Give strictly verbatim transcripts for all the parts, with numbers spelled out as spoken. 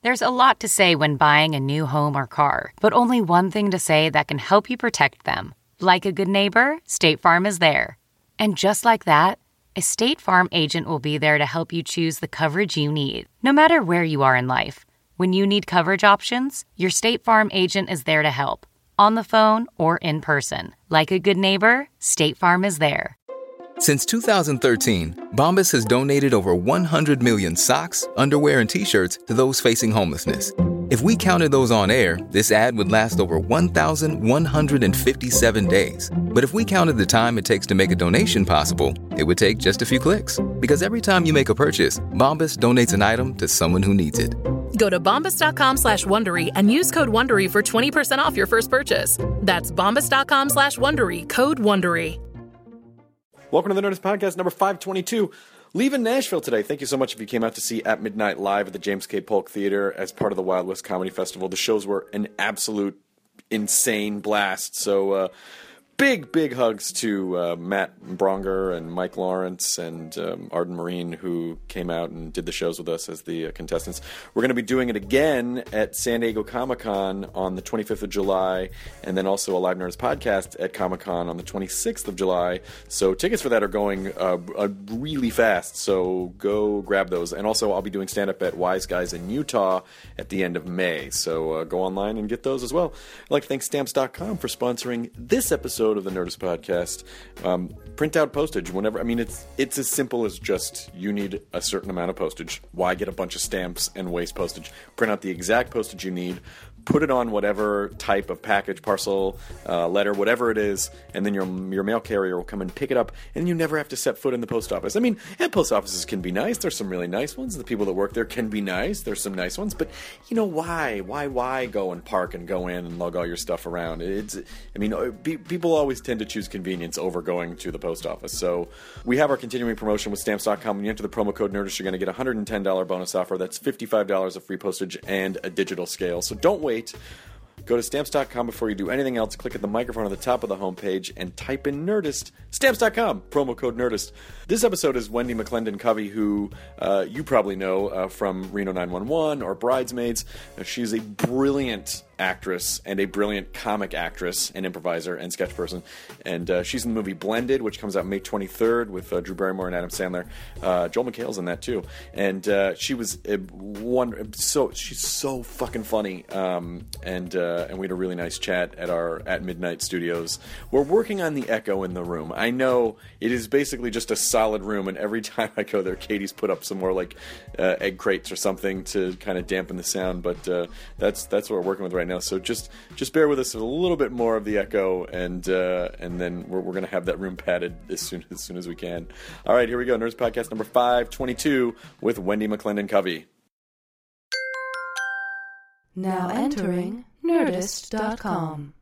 There's a lot to say when buying a new home or car, but only one thing to say that can help you protect them. Like a good neighbor, State Farm is there. And just like that, a State Farm agent will be there to help you choose the coverage you need, no matter where you are in life. When you need coverage options, your State Farm agent is there to help, on the phone or in person. Like a good neighbor, State Farm is there. Since two thousand thirteen, Bombas has donated over one hundred million socks, underwear, and T-shirts to those facing homelessness. If we counted those on air, this ad would last over one thousand one hundred fifty-seven days. But if we counted the time it takes to make a donation possible, it would take just a few clicks. Because every time you make a purchase, Bombas donates an item to someone who needs it. Go to bombas.com slash Wondery and use code WONDERY for twenty percent off your first purchase. That's bombas.com slash Wondery, code WONDERY. Welcome to the Nerdist Podcast, number five twenty-two. Leaving Nashville today. Thank you so much if you came out to see At Midnight live at the James K. Polk Theater as part of the Wild West Comedy Festival. The shows were an absolute insane blast. So, uh, big, big hugs to uh, Matt Bronger and Mike Lawrence and um, Arden Marine, who came out and did the shows with us as the uh, contestants. We're going to be doing it again at San Diego Comic-Con on the twenty-fifth of July, and then also a Live Nerds podcast at Comic-Con on the twenty-sixth of July. So tickets for that are going uh, uh, really fast, so go grab those. And also I'll be doing stand-up at Wise Guys in Utah at the end of May, so uh, go online and get those as well. I'd like to thank Stamps dot com for sponsoring this episode of the Nerdist Podcast. Um, print out postage whenever. I mean, it's it's as simple as just you need a certain amount of postage. Why get a bunch of stamps and waste postage? Print out the exact postage you need. Put it on whatever type of package, parcel, uh, letter, whatever it is, and then your your mail carrier will come and pick it up, and you never have to set foot in the post office. I mean, and post offices can be nice. There's some really nice ones. The people that work there can be nice. There's some nice ones, but you know why? Why? Why go and park and go in and lug all your stuff around? It's. I mean, people always tend to choose convenience over going to the post office. So we have our continuing promotion with Stamps dot com. When you enter the promo code Nerdist, you're going to get a one hundred ten dollars bonus offer. That's fifty-five dollars of free postage and a digital scale. So don't wait. Go to Stamps dot com before you do anything else. Click at the microphone at the top of the homepage and type in Nerdist. Stamps dot com, promo code Nerdist. This episode is Wendi McClendon-Covey, who uh, you probably know uh, from Reno nine one one or Bridesmaids. Uh, she's a brilliant actress and a brilliant comic actress and improviser and sketch person. And uh, she's in the movie Blended, which comes out May twenty-third with uh, Drew Barrymore and Adam Sandler. Uh, Joel McHale's in that too. And uh, she was a one. So she's so fucking funny. Um, and uh, and we had a really nice chat at our At Midnight studios. We're working on the echo in the room. I know it is basically just a solid room, and every time I go there, Katie's put up some more like uh, egg crates or something to kind of dampen the sound. But uh, that's that's what we're working with right now. So just just bear with us with a little bit more of the echo, and uh, and then we're, we're going to have that room padded as soon as soon as we can. All right, here we go. Nerds Podcast number five twenty-two with Wendi McClendon-Covey. Now entering Nerdist dot com.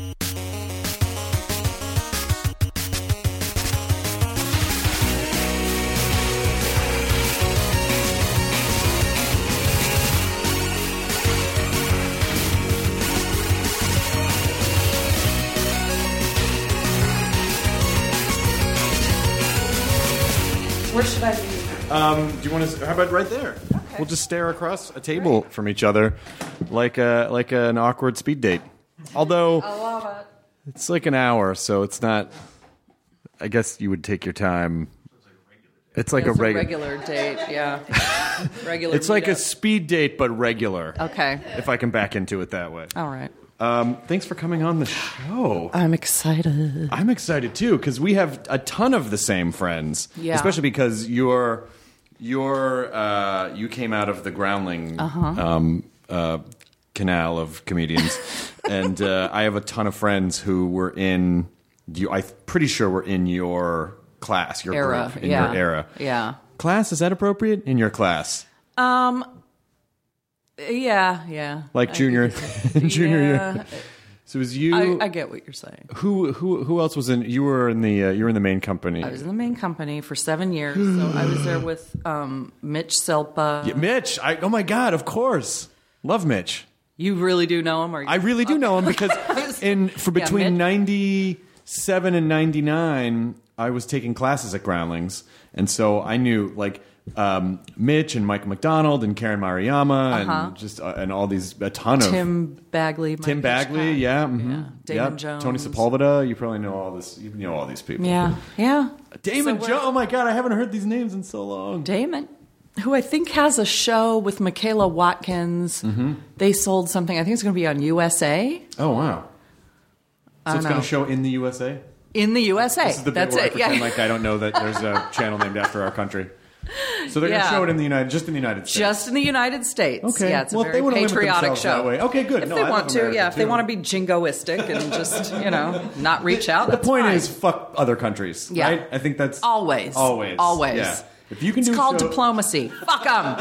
Where should I be? Um, do you want to? How about right there? Okay. We'll just stare across a table Great. from each other, like a like an awkward speed date. Although I love it. It's like an hour, so it's not. I guess you would take your time. It's like it's a, regu- a regular date, yeah. Regular. It's like meetup. a speed date, but regular. Okay. If I can back into it that way. All right. Um, thanks for coming on the show. I'm excited. I'm excited too because we have a ton of the same friends. Yeah. Especially because you're you're uh, you came out of the Groundling uh-huh. um, uh, canal of comedians, and uh, I have a ton of friends who were in. You, I'm pretty sure we're in your class, your era, group, in yeah. your era. Yeah. Class, is that appropriate? In your class? Um. Yeah, yeah. Like junior, junior yeah. year. So it was you. I, I get what you're saying. Who who who else was in? You were in the uh, you were in the main company. I was in the main company for seven years. So I was there with um, Mitch Selpa. Yeah, Mitch. I, oh my God! Of course, love Mitch. You really do know him, or you I really do okay. know him because in for between yeah, ninety-seven and ninety-nine, I was taking classes at Groundlings, and so I knew like um, Mitch and Michael McDonald and Karen Mariyama Uh-huh. and just uh, and all these a ton of Tim Bagley. Tim Mike Bagley, Hitchcock. yeah, mm-hmm. Yeah. Damon Yep. Jones. Tony Sepulveda. You probably know all this. You know all these people. Yeah, yeah. Damon So Jones. we're- Oh my God, I haven't heard these names in so long. Damon, who I think has a show with Michaela Watkins. Mm-hmm. They sold something. I think it's going to be on U S A. Oh wow. So I it's don't going know. to show in the U S A. In the U S A. This is the bit That's where it. I pretend Yeah. like I don't know that there's a channel named after our country. So they're going Yeah. to show it in the United, just in the United States. Just in the United States. Okay. Yeah, it's Well, a if very they wanna limit patriotic themselves show. that way- okay, good. If No, they I want love to, America, yeah. If they too. want to be jingoistic and just, you know, not reach out. The that's point fine. is, fuck other countries. Yeah. Right? I think that's Always. always, Always. Yeah. If you can It's do called show- diplomacy. Fuck them.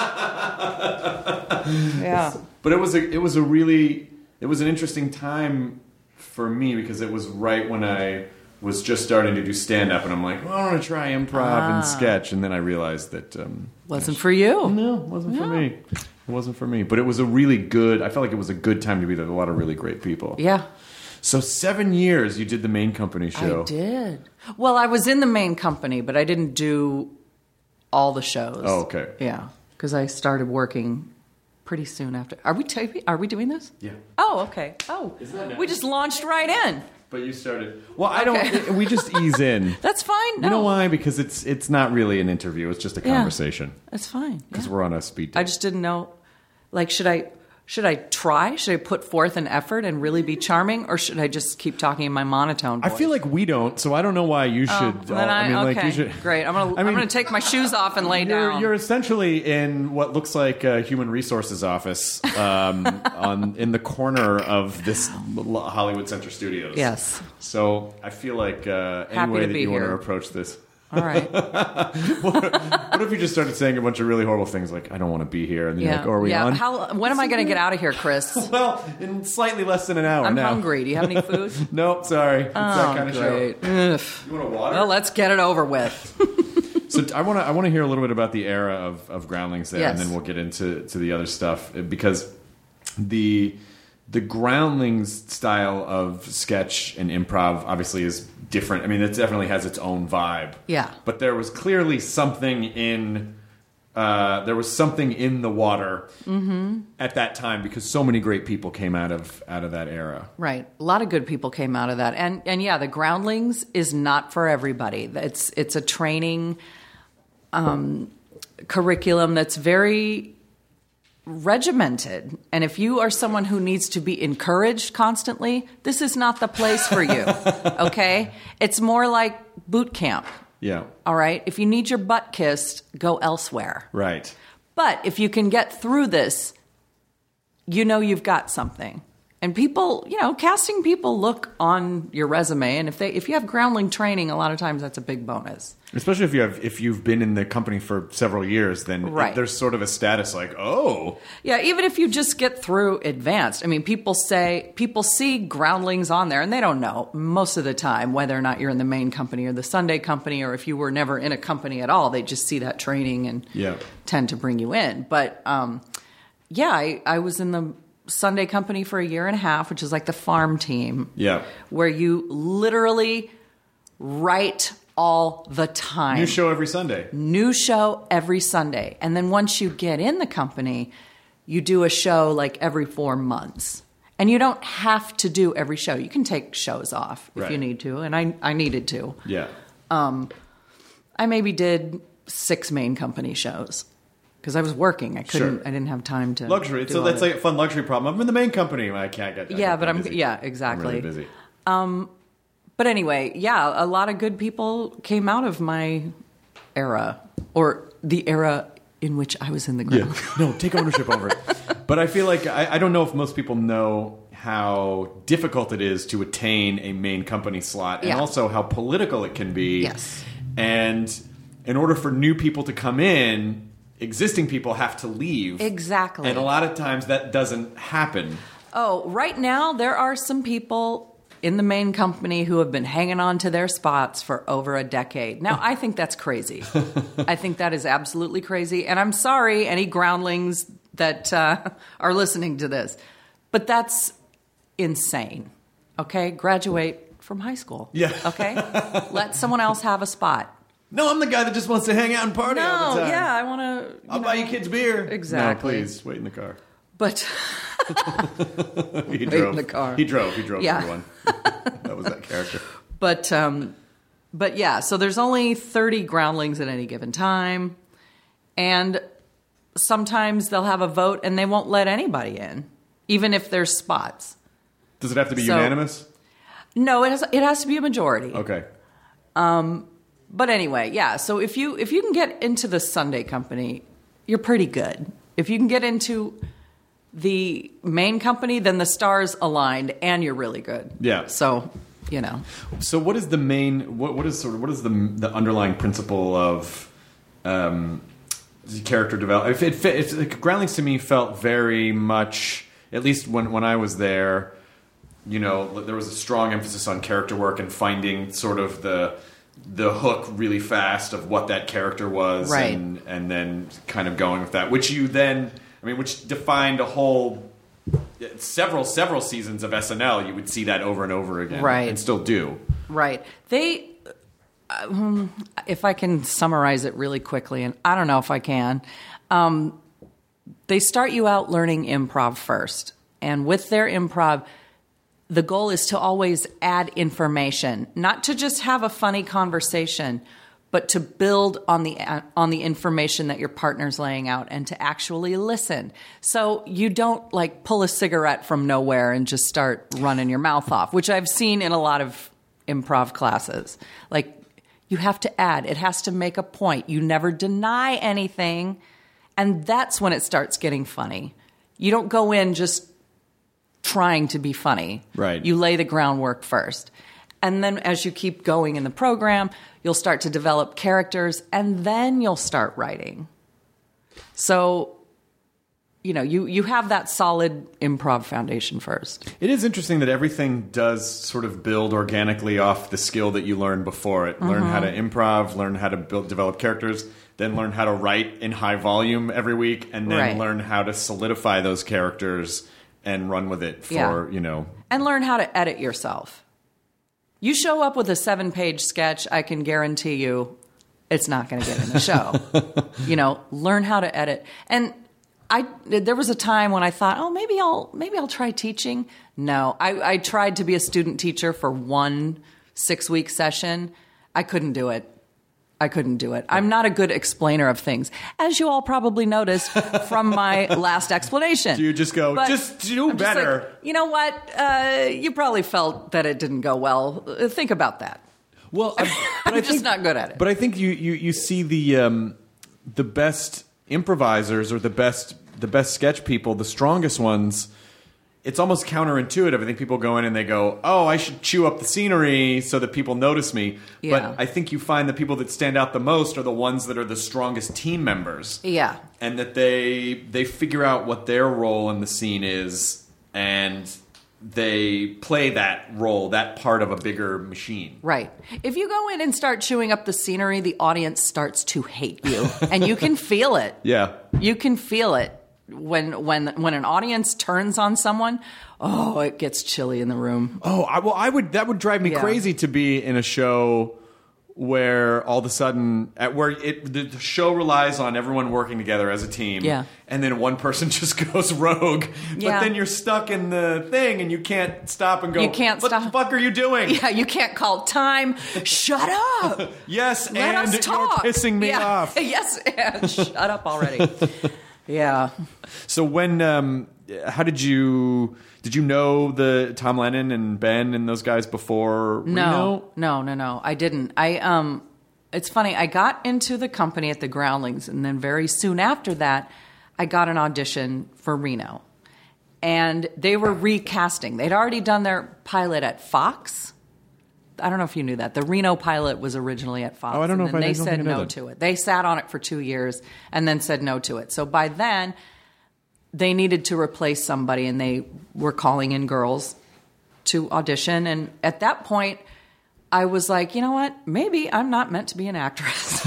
Yeah. But it was a, it was a really, it was an interesting time for me because it was right when I was just starting to do stand up, and I'm like, well, I want to try improv Ah. and sketch, and then I realized that um, Wasn't for you. no, it wasn't for me. It wasn't for me. But it was a really good. I felt like it was a good time to be there. With a lot of really great people. Yeah. So seven years you did the main company show. I did. Well, I was in the main company, but I didn't do all the shows. Oh, okay. Yeah, because I started working pretty soon after. Are we taping? Are we doing this? Yeah. Oh, okay. Oh, we just launched right in. But you started. Well, I Okay. don't. We just ease in. That's fine. No, You know why? Because it's it's not really an interview. It's just a Yeah. conversation. That's fine. Because Yeah. we're on a speed date. I just didn't know. Like, should I? Should I try? Should I put forth an effort and really be charming, or should I just keep talking in my monotone I voice? feel like we don't, so I don't know why you should. Oh, then I, I mean, okay, like you should. great. I'm gonna I I mean, am gonna take my shoes off and lay You're, down. you're essentially in what looks like a human resources office um, on in the corner of this Hollywood Center Studios. Yes. So I feel like uh, any Happy way to that be you want to here. approach this. All right. What if you just started saying a bunch of really horrible things like, I don't want to be here, and then you're Yeah. like, oh, are we yeah. on? How? When am I going to get out of here, Chris? Well, in slightly less than an hour I'm now. hungry. Do you have any food? Nope, sorry. It's that kind of great. show. Ugh. You want a water? Well, let's get it over with. So I want to I want to hear a little bit about the era of, of Groundlings there, Yes. and then we'll get into to the other stuff because the the Groundlings style of sketch and improv obviously is different. I mean, it definitely has its own vibe. Yeah. But there was clearly something in uh, there was something in the water Mm-hmm. at that time because so many great people came out of out of that era. Right. A lot of good people came out of that. And and yeah, the Groundlings is not for everybody. It's it's a training um, curriculum that's very regimented. And if you are someone who needs to be encouraged constantly, this is not the place for you. Okay? It's more like boot camp. Yeah. All right? If you need your butt kissed, go elsewhere. Right. But if you can get through this, you know you've got something. And people, you know, casting people look on your resume, and if they if you have groundling training, a lot of times that's a big bonus. Especially if you have if you've been in the company for several years, then Right. there's sort of a status like, oh, Yeah, even if you just get through advanced. I mean, people say people see groundlings on there, and they don't know most of the time whether or not you're in the main company or the Sunday company, or if you were never in a company at all. They just see that training and Yeah. tend to bring you in. But um, yeah, I, I was in the Sunday company for a year and a half, which is like the farm team. Yeah. Where you literally write all the time. new show every Sunday. New show every Sunday. And then once you get in the company, you do a show like every four months. And you don't have to do every show. You can take shows off if Right. you need to. And I, I needed to. Yeah. I maybe did six main company shows because I was working. I couldn't, Sure. I didn't have time to. Luxury. do So all that's the- like a fun luxury problem. I'm in the main company. I can't get. I Yeah, get but I'm, busy. yeah, I'm exactly. really busy. But anyway, yeah, a lot of good people came out of my era, or the era in which I was in the Yeah. ground. No, take ownership over it. But I feel like I, I don't know if most people know how difficult it is to attain a main company slot, and Yeah. also how political it can be. Yes. And in order for new people to come in, existing people have to leave. Exactly. And a lot of times that doesn't happen. Oh, right now there are some people in the main company who have been hanging on to their spots for over a decade. Now, I think that's crazy. I think that is absolutely crazy. And I'm sorry, any groundlings that uh, are listening to this, but that's insane. Okay? Graduate from high school. Yeah. Okay? Let someone else have a spot. No, I'm the guy that just wants to hang out and party all No, the time. yeah, I want to. I'll buy you kids beer. Exactly. No, please, wait in the car. But he wait drove. in the car. He drove. He drove Yeah. everyone. That was that character. But um, but yeah, so there's only thirty groundlings at any given time, and sometimes they'll have a vote and they won't let anybody in, even if there's spots. Does it have to be So- unanimous? No, it has it has to be a majority. Okay. But anyway, yeah. So if you if you can get into the Sunday company, you're pretty good. If you can get into the main company, then the stars aligned and you're really good. Yeah. So, you know. So what is the main? What what is sort of what is the the underlying principle of um, the character development? If it fit, it's, like, Groundlings to me felt very much, at least when when I was there, you know, there was a strong emphasis on character work and finding sort of the the hook really fast of what that character was, Right. and and then kind of going with that, which you then, I mean, which defined a whole several several seasons of S N L. You would see that over and over again, Right. and still do. Right. They, um, if I can summarize it really quickly, and I don't know if I can, um, they start you out learning improv first. And with their improv, the goal is to always add information, not to just have a funny conversation, but to build on the on the information that your partner's laying out and to actually listen. So you don't like pull a cigarette from nowhere and just start running your mouth off, which I've seen in a lot of improv classes. Like, you have to add. It has to make a point. You never deny anything, and that's when it starts getting funny. You don't go in just trying to be funny. Right. You lay the groundwork first. And then as you keep going in the program, you'll start to develop characters, and then you'll start writing. So, you know, you, you have that solid improv foundation first. It is interesting that everything does sort of build organically off the skill that you learned before it. Learn how to improv, learn how to build, develop characters, then learn how to write in high volume every week, and then Right. learn how to solidify those characters and run with it for, Yeah. you know. And learn how to edit yourself. You show up with a seven-page sketch, I can guarantee you it's not going to get in the show. You know, learn how to edit. And I there was a time when I thought, oh, maybe I'll maybe I'll try teaching. No, I, I tried to be a student teacher for one six-week session. I couldn't do it. I couldn't do it. I'm not a good explainer of things, as you all probably noticed from my last explanation. Do you just go, But just do I'm just better? like, you know what? Uh, you probably felt that it didn't go well. Uh, Think about that. Well, I, but I'm I just think, not good at it. But I think you, you, you see the um, the best improvisers or the best the best sketch people, the strongest ones. It's almost counterintuitive. I think people go in and they go, "Oh, I should chew up the scenery so that people notice me." Yeah. But I think you find the people that stand out the most are the ones that are the strongest team members. Yeah. And that they they figure out what their role in the scene is, and they play that role, that part of a bigger machine. Right. If you go in and start chewing up the scenery, the audience starts to hate you. And you can feel it. Yeah. You can feel it. When when when an audience turns on someone, oh, it gets chilly in the room. Oh, I, well, I would. That would drive me Yeah. crazy to be in a show where all of a sudden, at where it the show relies on everyone working together as a team. Yeah. And then one person just goes rogue. But Yeah. then you're stuck in the thing, and you can't stop and go. You can't what stop. the fuck are you doing? Yeah, you can't call time. Shut up. Yes, Let and us you're talk. pissing me Yeah. off. Yes, and shut up already. Yeah. So when, um, how did you did you know the Tom Lennon and Ben and those guys before No, Reno? no, no, no. I didn't. I um, it's funny. I got into the company at the Groundlings, and then very soon after that, I got an audition for Reno, and they were recasting. They'd already done their pilot at Fox. I don't know if you knew that. The Reno pilot was originally at Fox. Oh, I don't know and if then I- they I don't said think I know no that. to it. They sat on it for two years and then said no to it. So by then, they needed to replace somebody, and they were calling in girls to audition. And at that point, I was like, you know what? Maybe I'm not meant to be an actress.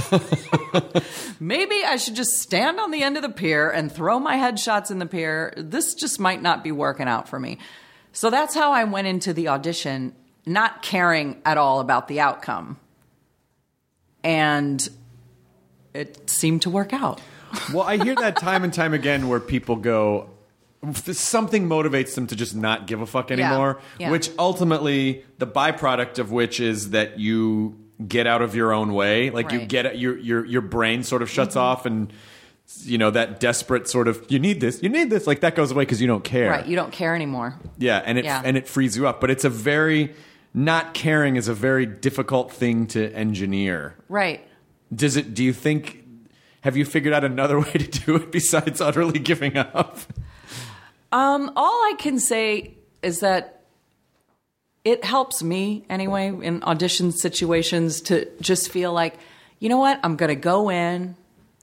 Maybe I should just stand on the end of the pier and throw my headshots in the pier. This just might not be working out for me. So that's how I went into the audition, not caring at all about the outcome. and it seemed to work out. Well, I hear that time and time again where people go, something motivates them to just not give a fuck anymore, Yeah. Yeah. which ultimately, the byproduct of which is that you get out of your own way. Like you Right. get, your, your, your brain sort of shuts Mm-hmm. off, and, you know, that desperate sort of, you need this, you need this, like that goes away because you don't care. Right. You don't care anymore. Yeah, and it Yeah. and it frees you up. But it's a very, not caring is a very difficult thing to engineer. Right. Does it? Do you think? Have you figured out another way to do it besides utterly giving up? Um, all I can say is that it helps me anyway in audition situations to just feel like, you know what, I'm going to go in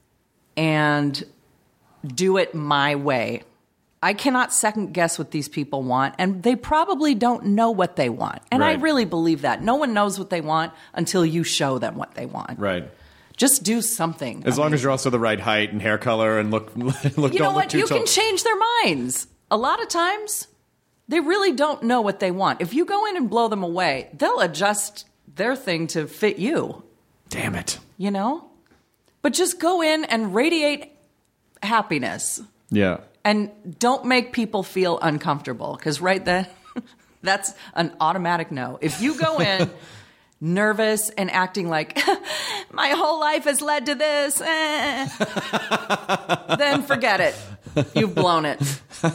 and do it my way. I cannot second guess what these people want, and they probably don't know what they want. And I Right. really believe that. No one knows what they want until you show them what they want. Right. Just do something. As I long mean, as you're also the right height and hair color and look look you don't know look what? too You tall. can change their minds. A lot of times, they really don't know what they want. If you go in and blow them away, they'll adjust their thing to fit you, Damn it. you know? But just go in and radiate happiness Yeah. and don't make people feel uncomfortable, because right then, that's an automatic no. If you go in nervous and acting like, my whole life has led to this, eh, then forget it. You've blown it.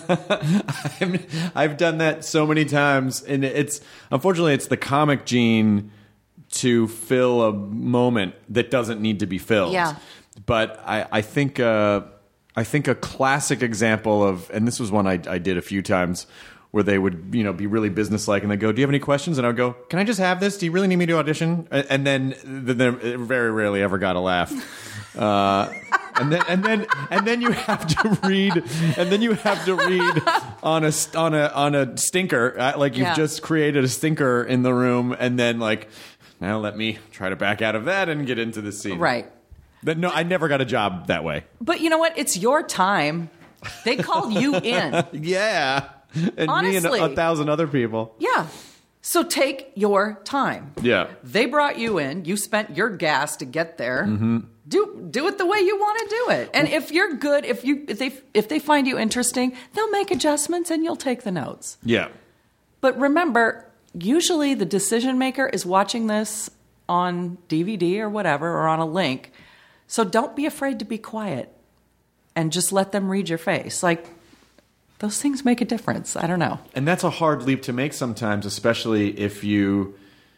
I mean, I've done that so many times, and it's unfortunately it's the comic gene to fill a moment that doesn't need to be filled. Yeah. But I, I think uh, I think a classic example of, and this was one I, I did a few times, where they would, you know, be really businesslike, and they go, "Do you have any questions?" And I would go, "Can I just have this? Do you really need me to audition?" And then, then it very rarely ever got a laugh. Uh, and then, and then, and then you have to read, and then you have to read on a on a on a stinker, uh, like you've Yeah. just created a stinker in the room, and then like, now let me try to back out of that and get into the scene. Right. But no, I never got a job that way. But you know what? It's your time. They called you in. Yeah, and Honestly. me and a, a thousand other people. Yeah. So take your time. Yeah. They brought you in. You spent your gas to get there. Mm-hmm. Do do it the way you want to do it. And if you're good, if you if they if they find you interesting, they'll make adjustments and you'll take the notes. Yeah. But remember, usually the decision maker is watching this on D V D or whatever, or on a link. So don't be afraid to be quiet and just let them read your face. Like, those things make a difference. I don't know. And that's a hard leap to make sometimes, especially if you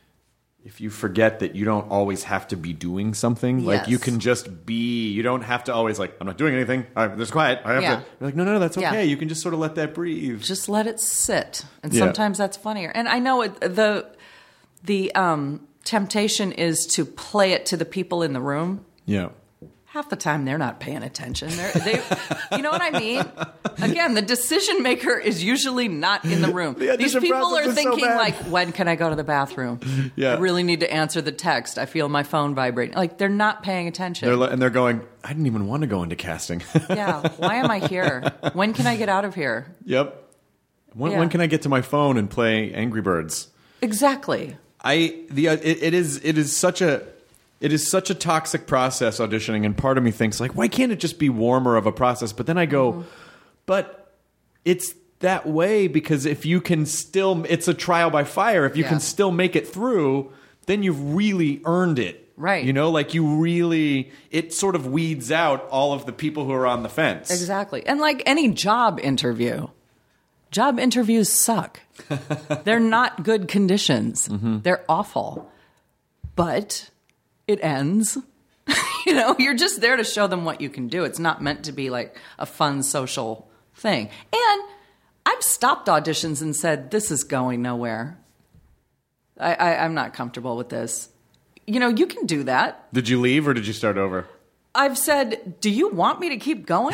if you forget that you don't always have to be doing something. Like, Yes. you can just be. You don't have to always, like, I'm not doing anything. I'm just quiet. I have Yeah. to. You're like, no, no, no, that's okay. Yeah. You can just sort of let that breathe. Just let it sit. And Yeah. sometimes that's funnier. And I know it, the the um, temptation is to play it to the people in the room. Yeah. Half the time they're not paying attention. They're, they, you know what I mean? Again, the decision maker is usually not in the room. The These audition people process are is so thinking bad. like, when can I go to the bathroom? Yeah. I really need to answer the text. I feel my phone vibrating. Like, they're not paying attention. They're, li- and they're going, I didn't even want to go into casting. Yeah. Why am I here? When can I get out of here? Yep. When, Yeah. when can I get to my phone and play Angry Birds? Exactly. I the uh, it, it is it is such a it is such a toxic process, auditioning, and part of me thinks like, why can't it just be warmer of a process? But then I go, Mm-hmm. but it's that way because if you can still, it's a trial by fire. If you Yeah. can still make it through, then you've really earned it. Right. You know, like you really, it sort of weeds out all of the people who are on the fence. Exactly. And like any job interview, job interviews suck. They're not good conditions. Mm-hmm. They're awful. But it ends. You know, you're just there to show them what you can do. It's not meant to be like a fun social thing. And I've stopped auditions and said, this is going nowhere. I, I, I'm not comfortable with this. You know, you can do that. Did you leave or did you start over? I've said, do you want me to keep going?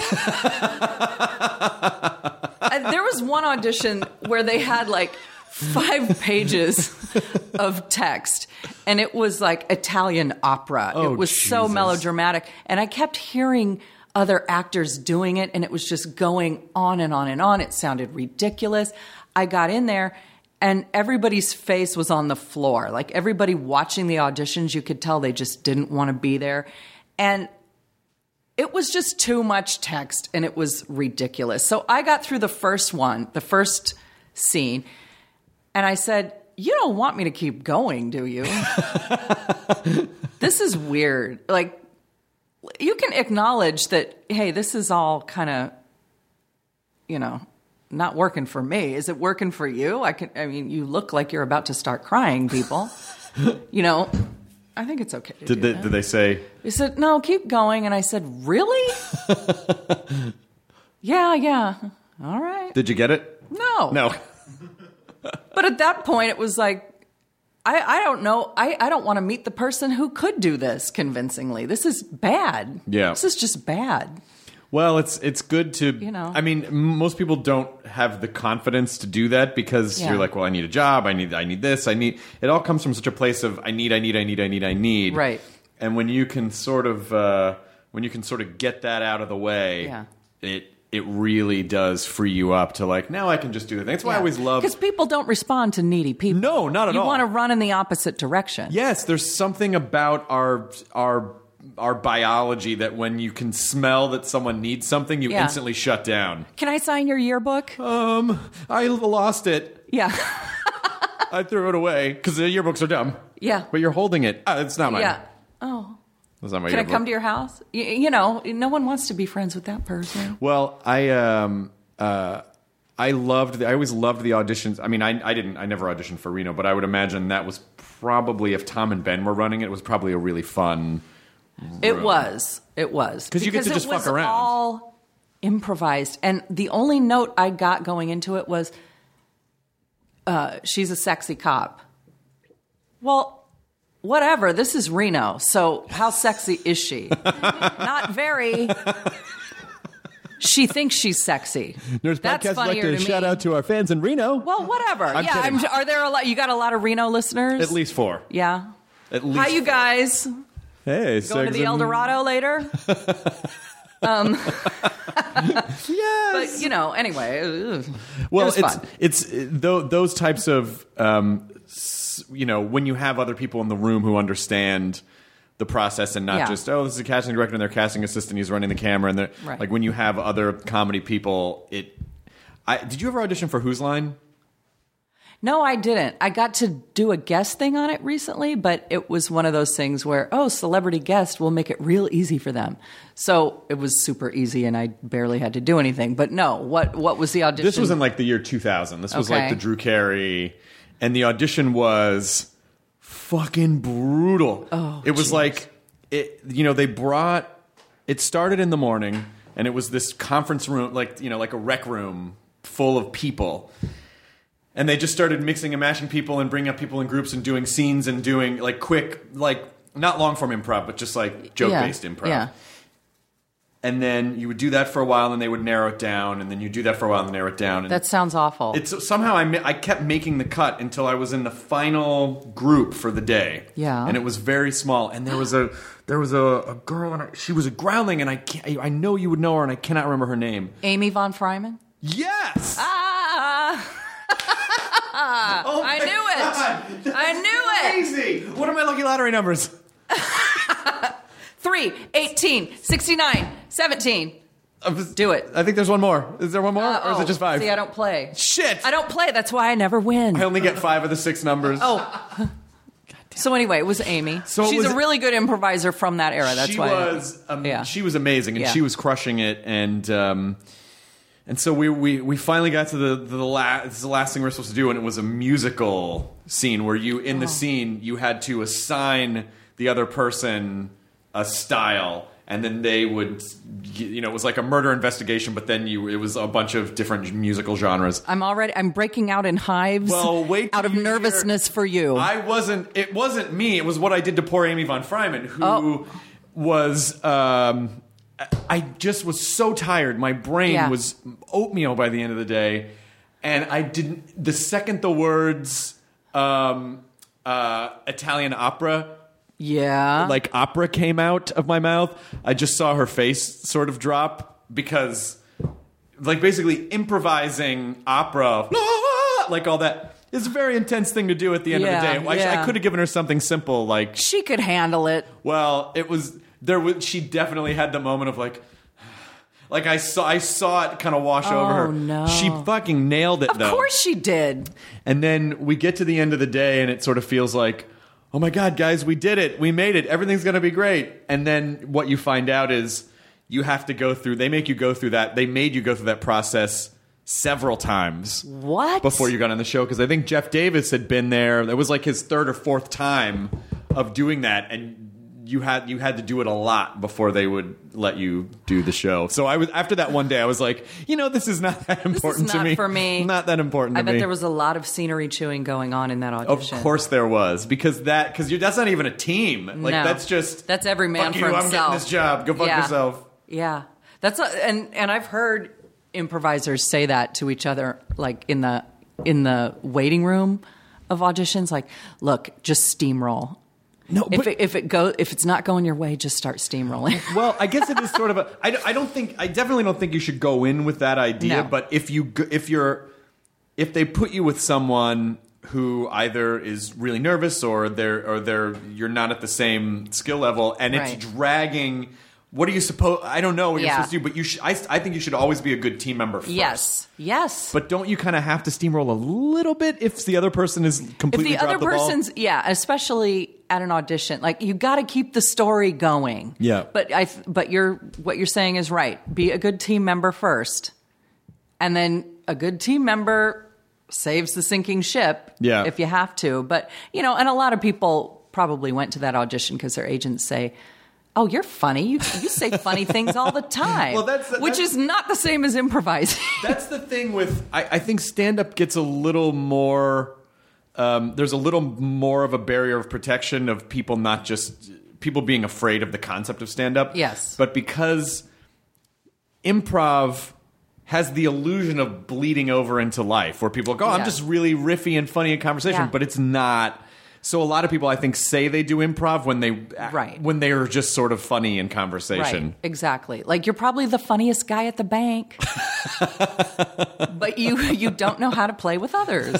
And there was one audition where they had like five pages of text, and it was like Italian opera. Oh, it was so Jesus. melodramatic. And I kept hearing other actors doing it, and it was just going on and on and on. It sounded ridiculous. I got in there, And everybody's face was on the floor. Like everybody watching the auditions, you could tell they just didn't want to be there. And it was just too much text and it was ridiculous. So I got through the first one, the first scene, and I said, you don't want me to keep going, do you? This is weird. Like, you can acknowledge that, hey, this is all kind of, you know, not working for me. Is it working for you? I can. I mean, you look like you're about to start crying, people. You know, I think it's okay to did do they, that. Did they say? They said, no, keep going. And I said, really? yeah, yeah. All right. Did you get it? No. No. But at that point, it was like, I, I don't know. I, I don't want to meet the person who could do this convincingly. This is bad. Yeah. This is just bad. Well, it's it's good to, You know. I mean, m- most people don't have the confidence to do that because Yeah. you're like, well, I need a job, I need I need this, I need. It all comes from such a place of I need, I need, I need, I need, I need. Right. And when you can sort of uh, when you can sort of get that out of the way, Yeah. it it really does free you up to like now I can just do the thing. That's why I always love. Because people don't respond to needy people. No, not at you all. You want to run in the opposite direction. Yes, there's something about our our our biology that when you can smell that someone needs something, you Yeah. instantly shut down. Can I sign your yearbook? Um, I lost it. Yeah. I threw it away because the yearbooks are dumb. Yeah. But you're holding it. Uh, it's not mine. Yeah. Oh. It's not my Can I yearbook. come to your house? You, you know, no one wants to be friends with that person. Well, I um uh I loved the, I always loved the auditions. I mean, I I didn't I never auditioned for Reno, but I would imagine that was probably if Tom and Ben were running it, it was probably a really fun. It was. It was. 'Cause you get to just it fuck was around. all improvised. And the only note I got going into it was, uh, she's a sexy cop. Well, whatever. This is Reno. So how sexy is she? Not very. She thinks she's sexy. Nurse That's Podcast would like funnier to to shout me. out to our fans in Reno. Well, whatever. I'm yeah, kidding. I'm, are there a lot? You got a lot of Reno listeners? At least four. Yeah. At least. Hi, you guys. Hey, Going to the El Dorado later? um, Yes. but, you know, anyway. ugh. Well, it was it's fun. it's tho- those types of um, s- you know, when you have other people in the room who understand the process and not Yeah. just oh, this is a casting director and their casting assistant, he's running the camera, and they're Right. like when you have other comedy people, it. I did you ever audition for Whose Line? No, I didn't. I got to do a guest thing on it recently, but it was one of those things where, oh, celebrity guest will make it real easy for them. So it was super easy, and I barely had to do anything. But no, what what was the audition? This was in like the year two thousand. This was like Okay. the Drew Carey, and the audition was fucking brutal. Oh, it was geez. like it. You know, they brought. It started in the morning, and it was this conference room, like you know, like a rec room full of people. And they just started mixing and mashing people and bringing up people in groups and doing scenes and doing like quick, like not long form improv, but just like joke based yeah. improv. Yeah. And then you would do that for a while, and then they would narrow it down, and then you do that for a while and narrow it down. And That sounds awful. it's somehow I ma- I kept making the cut until I was in the final group for the day. Yeah. And it was very small, and there was a there was a, a girl, and I, she was a groundling, and I can't, I know you would know her, and I cannot remember her name. Amy Von Fryman? Yes. Ah! Oh I my knew it. God. I knew it. Crazy. What are my lucky lottery numbers? three, eighteen, sixty-nine, seventeen. Do it. I think there's one more. Is there one more, Uh, or is oh, it just five? See, I don't play. Shit. I don't play. That's why I never win. I only get five of the six numbers. Oh. So anyway, it was Amy. So it She's was- a really good improviser from that era. That's she why. was um, Yeah. she was amazing, and Yeah. she was crushing it, and um, and so we, we we finally got to the the last this is the last thing we we're supposed to do, and it was a musical scene where you in Oh. the scene you had to assign the other person a style. And then they would, you know, it was like a murder investigation, but then you, it was a bunch of different musical genres. I'm already. I'm breaking out in hives. Well, wait till out of you hear- nervousness for you. I wasn't. It wasn't me. It was what I did to poor Amy Von Fryman, who Oh. was. Um, I- I just was so tired. My brain Yeah. was oatmeal by the end of the day, and I didn't. The second the words um, uh, Italian opera. yeah. Like opera came out of my mouth, I just saw her face sort of drop because, like, basically improvising opera, like all that. it's a very intense thing to do at the end Yeah, of the day. I, yeah. I could have given her something simple like, She could handle it. well, it was there. Was she definitely had the moment of like, like I saw I saw it kind of wash over her. Oh, no. She fucking nailed it. Of though. course she did. And then we get to the end of the day, and it sort of feels like, oh my God, guys, we did it. We made it. Everything's going to be great. And then what you find out is you have to go through, they make you go through that. They made you go through that process several times. What? Before you got on the show. Because I think Jeff Davis had been there. It was like his third or fourth time of doing that. And you had you had to do it a lot before they would let you do the show. So I was after that one day, I was like, you know, this is not that important This is to not me. for me. Not that important to I bet me. there was a lot of scenery chewing going on in that Of audition. course there was, because that because that's not even a team. Like No. that's just That's every man fuck for you, I'm himself. getting this job. Go fuck Yeah. yourself. Yeah, that's a, and and I've heard improvisers say that to each other, like in the in the waiting room of auditions. Like, look, just steamroll. No, if but- it, if it go if it's not going your way, just start steamrolling. Well, I guess it is sort of a. I, I don't think I definitely don't think you should go in with that idea. No. But if you go- if you're if they put you with someone who either is really nervous or they're or they're you're not at the same skill level and it's Right. dragging. What are you supposed? I don't know what you're Yeah. supposed to do, but you should. I, I think you should always be a good team member first. Yes, yes. But don't you kind of have to steamroll a little bit if the other person is if completely the other dropped the ball? person's yeah, especially at an audition, like you got to keep the story going. Yeah. But I but you're what you're saying is right. Be a good team member first, and then a good team member saves the sinking ship. Yeah. If you have to, but you know, and a lot of people probably went to that audition because their agents say, "Oh, you're funny. You you say funny things all the time." Well, that's- which that's- is not the same as improvising. That's the thing with I, I think stand up gets a little more um, there's a little more of a barrier of protection of people not just people being afraid of the concept of stand up. Yes. But because improv has the illusion of bleeding over into life where people go, oh, I'm Yeah. just really riffy and funny in conversation, Yeah. but it's not. So a lot of people I think say they do improv when they Right. when they are just sort of funny in conversation. Right, exactly. Like you're probably the funniest guy at the bank, but you you don't know how to play with others.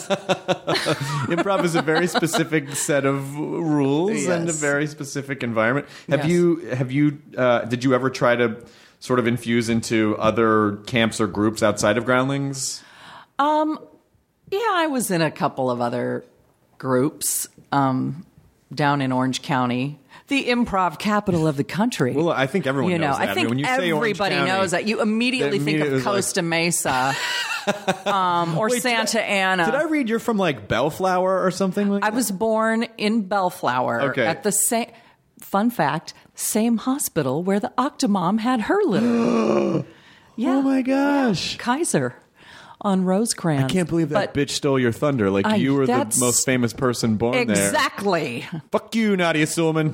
Improv is a very specific set of rules and a Yes. very specific environment. Have Yes. you have you uh, did you ever try to sort of infuse into other camps or groups outside of Groundlings? Um, yeah, I was in a couple of other groups um, down in Orange County, the improv capital of the country. Well, I think everyone you know, knows that. I I think mean, when you say Orange everybody County, knows that. You immediately that think immediately of was like- Costa Mesa um, or Wait, Santa did I, Ana. Did I read you're from like Bellflower or something like I that? was born in Bellflower Okay. at the same. Fun fact: same hospital where the Octomom had her litter. Yeah. Oh my gosh. Kaiser on Rosecrans. I can't believe that But bitch stole your thunder. Like I- you were the that's- most famous person born there. Exactly. Fuck you, Nadia Suleman.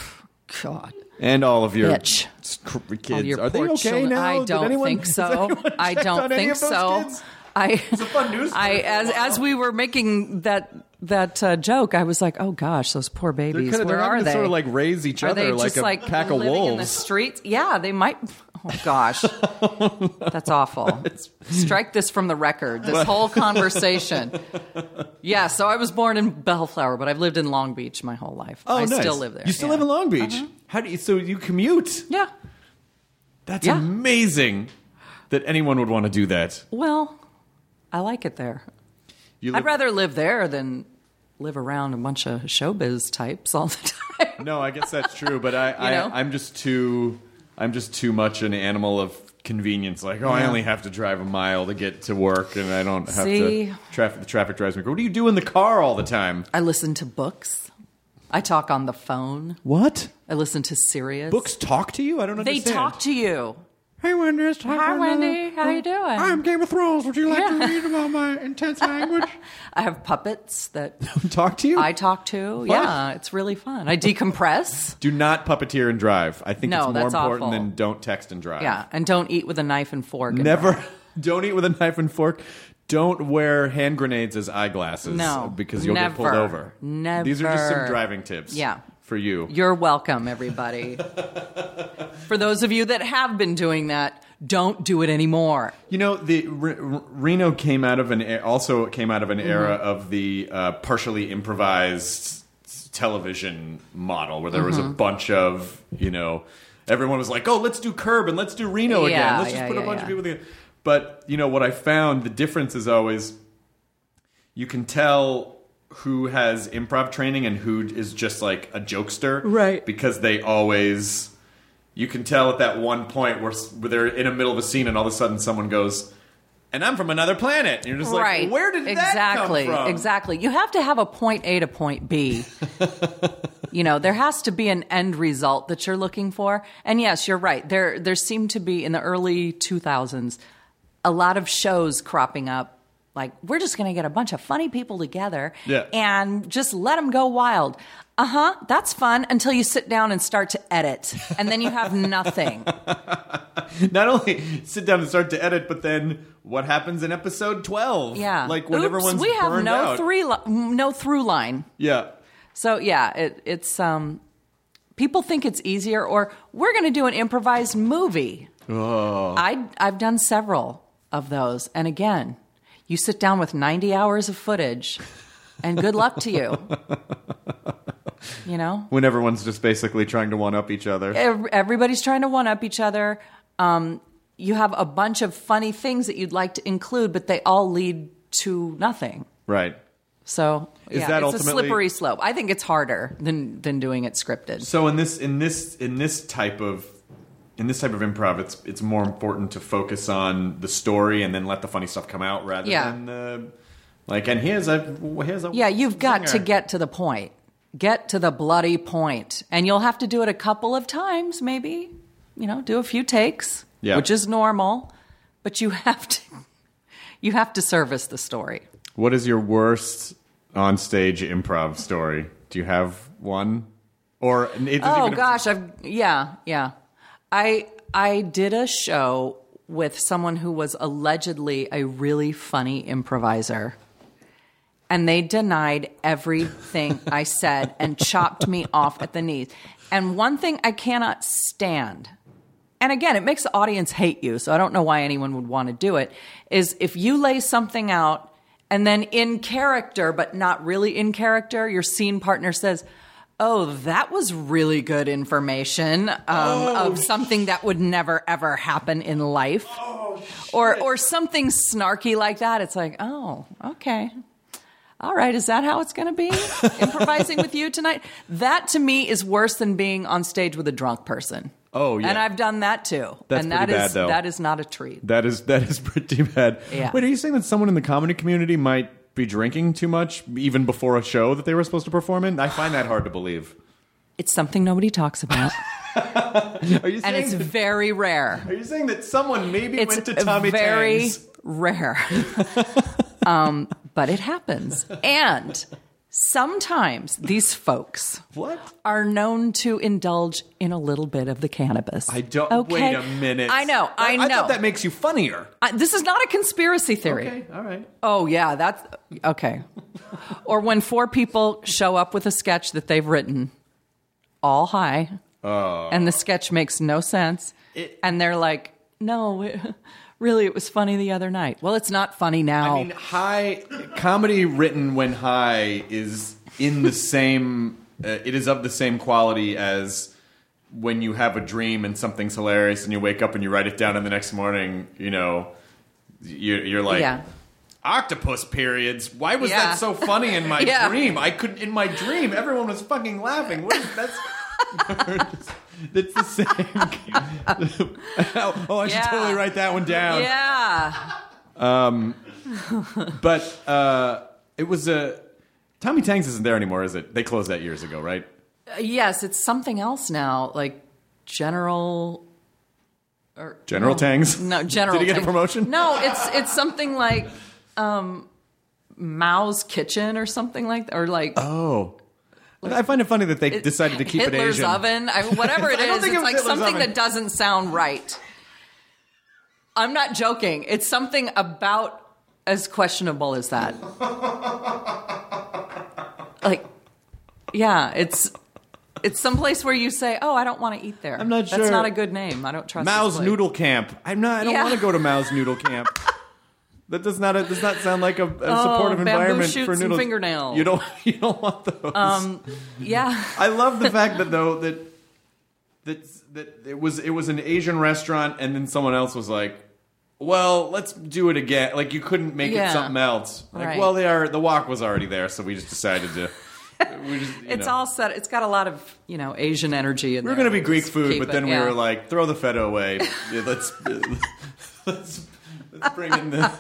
God. And all of your Bitch. s- cr- kids. All your Are they poor okay children. now? I Did don't anyone- think has so. anyone I checked don't on any think of those so. kids? I, It's a fun news story I for a as while. as we were making that that uh, joke, I was like, "Oh gosh, those poor They're, babies. kinda, Where they're are having to they? sort of like raise each are other they like just a like pack of living in the wolves. streets? Yeah, they might. Oh gosh, that's awful. Strike this from the record. This whole conversation. Yeah, so I was born in Bellflower, but I've lived in Long Beach my whole life. Oh, I nice. still live there. You still yeah. Uh-huh. live in Long Beach? How do you? So you commute? Yeah. That's Yeah. amazing. That anyone would want to do that. Well, I like it there. You I'd rather live there than live around a bunch of showbiz types all the time. No, I guess that's true, but I, I know? I'm just too I'm just too much an animal of convenience. Like, oh, I only have to drive a mile to get to work, and I don't have See? to. Traffic. The traffic drives me. What do you do in the car all the time? I listen to books. I talk on the phone. What? I listen to Sirius. Books talk to you? I don't They understand. talk to you. Hey, Wendy. It's time Hi, for Wendy. another- How you doing? I'm Game of Thrones. Would you like Yeah. to read about my intense language? I have puppets that Talk to you? I talk to. Yeah, it's really fun. I decompress. Do not puppeteer and drive. I think No, it's more that's important awful. than don't text and drive. Yeah, and don't eat with a knife and fork. and Never. drive. Don't eat with a knife and fork. Don't wear hand grenades as eyeglasses. No, because you'll get pulled never. over. Never. These are just some driving tips. Yeah. For you. You're welcome, everybody. For those of you that have been doing that, Don't do it anymore. You know, the R- R- Reno came out of an e- also came out of an era of the uh, partially improvised television model, where there was a bunch of, you know, everyone was like, "Oh, let's do Curb and let's do Reno again. Yeah, Let's just yeah, put a yeah, bunch yeah. of people together." But you know what I found, the difference is always you can tell who has improv training and who is just like a jokester, Right. Because they always, you can tell at that one point where, where they're in the middle of a scene and all of a sudden someone goes, "And I'm from another planet." And you're just Right. like, where did exactly, that come from? Exactly. You have to have a point A to point B. You know, there has to be an end result that you're looking for. And yes, you're right. There there seemed to be in the early two thousands a lot of shows cropping up. Like, we're just going to get a bunch of funny people together Yeah. and just let them go wild. Uh-huh, that's fun until you sit down and start to edit. And then you have nothing. Not only sit down and start to edit, but then what happens in episode twelve? Yeah. Like when Oops, everyone's we have burned no out. three li- no through line. Yeah. So yeah, it, it's um, people think it's easier, or we're going to do an improvised movie. Oh. I I've done several of those, and again, you sit down with ninety hours of footage, and good luck to you. You know, When everyone's just basically trying to one up each other. Ev- everybody's trying to one up each other. Um, you have a bunch of funny things that you'd like to include, but they all lead to nothing. Right. So Is yeah, that it's a ultimately- slippery slope. I think it's harder than than doing it scripted. So in this in this in this type of in this type of improv, it's it's more important to focus on the story and then let the funny stuff come out rather Yeah. than uh, like. And here's a here's a Yeah, you've got to zinger. get to the point. Get to the bloody point. And you'll have to do it a couple of times, maybe. You know, do a few takes, Yeah. which is normal. But you have to you have to service the story. What is your worst on-stage improv story? Do you have one? Or it doesn't Oh even- gosh, I've yeah, yeah. I I did a show with someone who was allegedly a really funny improviser. And they denied everything I said and chopped me off at the knees. And one thing I cannot stand, and again, it makes the audience hate you, so I don't know why anyone would want to do it, is if you lay something out and then in character, but not really in character, your scene partner says, "Oh, that was really good information um, Oh, of something that would never, ever happen in life." Oh, or, or something snarky like that. It's like, oh, okay. All right, is that how it's going to be? Improvising with you tonight? That to me is worse than being on stage with a drunk person. Oh, yeah. And I've done that too. That's and pretty that is bad, though. that is not a treat. That is that is pretty bad. Yeah. Wait, are you saying that someone in the comedy community might be drinking too much even before a show that they were supposed to perform in? I find that hard to believe. It's something nobody talks about. Are you saying And it's that, very rare. are you saying that someone maybe It's went to Tommy very Tang's? rare. um, but it happens. And sometimes these folks What? are known to indulge in a little bit of the cannabis. I don't. Okay? Wait a minute. I know. I, I know. thought that makes you funnier. I- this is not a conspiracy theory. Okay. All right. Oh, yeah, that's okay. Or when four people show up with a sketch that they've written, all high, and the sketch makes no sense, It- and they're like, no, it, really, it was funny the other night. Well, it's not funny now. I mean, high comedy written when high is in the same. Uh, it is of the same quality as when you have a dream and something's hilarious, and you wake up and you write it down, and the next morning, you know, you're, you're like, yeah. octopus periods. Why was Yeah. that so funny in my Yeah. dream? I could in my dream, everyone was fucking laughing. What is that's? It's the same. oh, I should Yeah. totally write that one down. Yeah. But uh, it was a Tommy Tang's isn't there anymore, is it? They closed that years ago, right? Uh, yes, it's something else now, like General. Or, General no, Tang's? No, General. Did he get a Tang- promotion? No, it's it's something like um, Mao's Kitchen or something like that, or like Oh. I find it funny that they decided to keep Hitler's it Asian. oven, I, whatever it I don't is. think It's it was like Hitler's something oven. that doesn't sound right. I'm not joking. It's something about as questionable as that. Like, yeah, it's It's someplace where you say, "Oh, I don't want to eat there." I'm not That's sure. not a good name. I don't trust Mao's this place. Noodle Camp. I'm not. I don't Yeah. want to go to Mao's Noodle Camp. That does not does not sound like a, a supportive bamboo environment shoots for and noodles. fingernails. You don't. You don't want those. Um, yeah. I love the fact that though that that that it was it was an Asian restaurant, and then someone else was like, "Well, let's do it again." Like you couldn't make Yeah. it something else. Like, Right. well, they are. The wok was already there, so we just decided to. We just, you It's know. all set. It's got a lot of, you know, Asian energy in We were there. going to be Greek Let's food, keep but it, then we yeah. were like, throw the feta away. Yeah, let's, let's let's bring in the.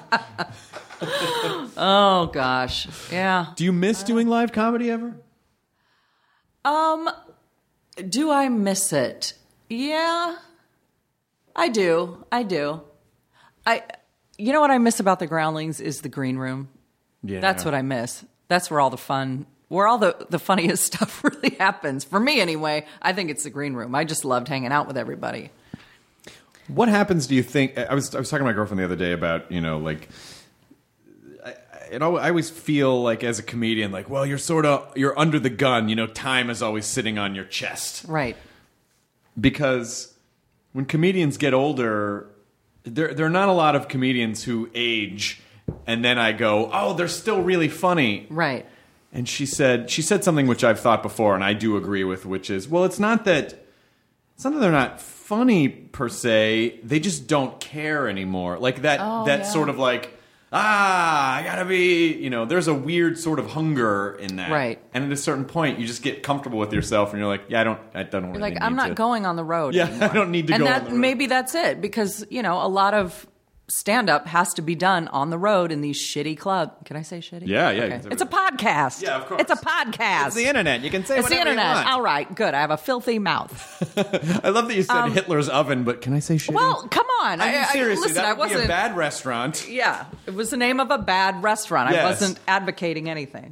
Oh gosh, yeah. Do you miss doing live comedy ever? Um, do I miss it? Yeah, I do. I do. I, you know what I miss about the Groundlings is the green room. Yeah, That's what I miss. That's where all the fun, where all the, the funniest stuff really happens. For me, anyway, I think it's the green room. I just loved hanging out with everybody. What happens? Do you think? I was I was talking to my girlfriend the other day about you know like. I, I, it, al- I always feel like as a comedian, like, well, you're sort of you're under the gun. You know, time is always sitting on your chest. Right. Because when comedians get older, there there are not a lot of comedians who age, and then I go, oh, they're still really funny. Right. And she said she said something which I've thought before, and I do agree with, which is, well, it's not that it's not that they're not funny per se, they just don't care anymore. Like that Oh, that yeah. sort of like, ah, I gotta be, you know, there's a weird sort of hunger in that. Right. And at a certain point, you just get comfortable with yourself, and you're like, yeah, I don't, I don't You're really like, need I'm not to. going on the road Yeah, anymore. I don't need to and go that, on the road. maybe that's it, because, you know, a lot of stand-up has to be done on the road in these shitty clubs. Can I say shitty? Yeah, yeah, you Okay. can say It's a podcast. Yeah, of course. It's a podcast. It's the internet. You can say It's the whatever you internet. want. All right, good. I have a filthy mouth. I love that you said Hitler's oven, but can I say shitty? Well, come on. I mean, seriously, listen, I that would be wasn't. a bad restaurant. Yeah, it was the name of a bad restaurant. I Yes. wasn't advocating anything.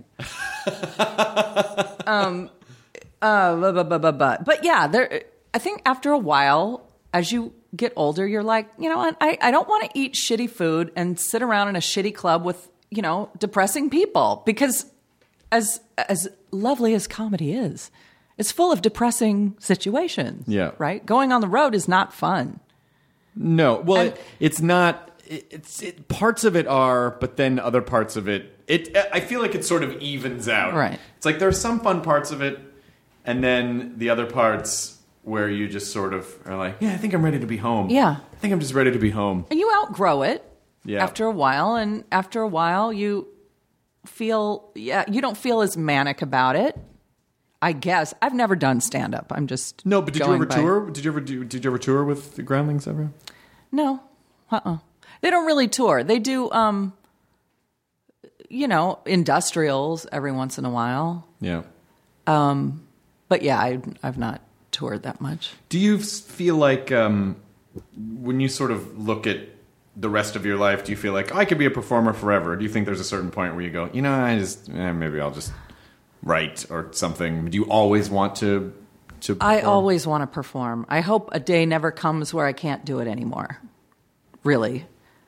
um, uh, bu- bu- bu- bu- bu- but yeah, there. I think after a while, as you get older, you're like, you know what? I, I don't want to eat shitty food and sit around in a shitty club with, you know, depressing people, because as as lovely as comedy is, it's full of depressing situations. Yeah. Right? Going on the road is not fun. No, well, And- it, it's not. It, it's it, parts of it are, but then other parts of it, it. I feel like it sort of evens out. Right. It's like there are some fun parts of it, and then the other parts where you just sort of are like, yeah, I think I'm ready to be home. Yeah. I think I'm just ready to be home. And you outgrow it Yeah. after a while, and after a while you feel, yeah, you don't feel as manic about it. I guess I've never done stand up. I'm just No, but did you going ever by- tour? Did you ever do? Did you ever tour with the Groundlings ever? No, uh, uh they don't really tour. They do, um, you know, industrials every once in a while. Yeah. But yeah, I, I've not toured that much. Do you s- feel like um, when you sort of look at the rest of your life, do you feel like, oh, I could be a performer forever? Or do you think there's a certain point where you go, you know, I just eh, maybe I'll just write or something? Do you always want to? to I perform? always want to perform. I hope a day never comes where I can't do it anymore. Really.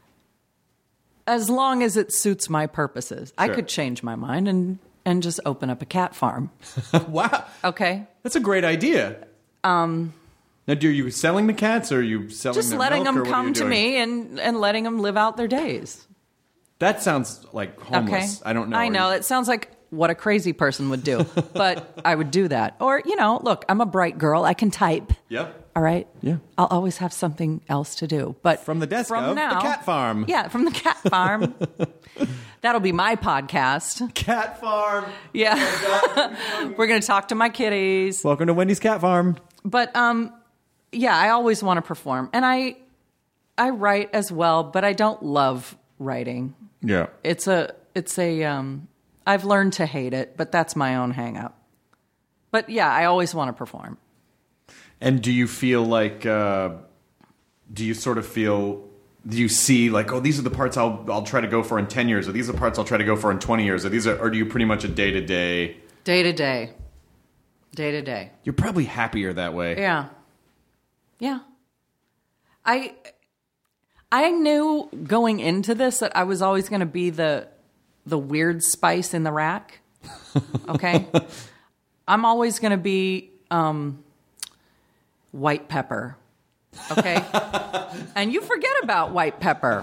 As long as it suits my purposes. I Sure. could change my mind and, and just open up a cat farm. Wow, Okay? that's a great idea. Um, now, do are you selling the cats, or are you selling? Just their letting milk, or them what are you come to doing? me and, and letting them live out their days. That sounds like homeless. Okay? I don't know. I Are know. you- It sounds like what a crazy person would do. But I would do that. Or, you know, look, I'm a bright girl. I can type. Yep. All right. Yeah. I'll always have something else to do. But From the desk from of the now, cat farm. Yeah, from the cat farm. That'll be my podcast. Cat farm. Yeah. We're going to talk to my kitties. Welcome to Wendy's Cat Farm. But um yeah, I always want to perform. And I I write as well, but I don't love writing. Yeah. It's a it's a um I've learned to hate it, but that's my own hang up. But yeah, I always want to perform. And do you feel like, uh, do you sort of feel, do you see like, oh, these are the parts I'll I'll try to go for in ten years, or these are the parts I'll try to go for in twenty years, or these are, or do you pretty much a day to day? Day to day. Day to day. You're probably happier that way. Yeah. Yeah. I I knew going into this that I was always going to be the the weird spice in the rack. Okay? I'm always going to be um, white pepper. Okay? And you forget about white pepper.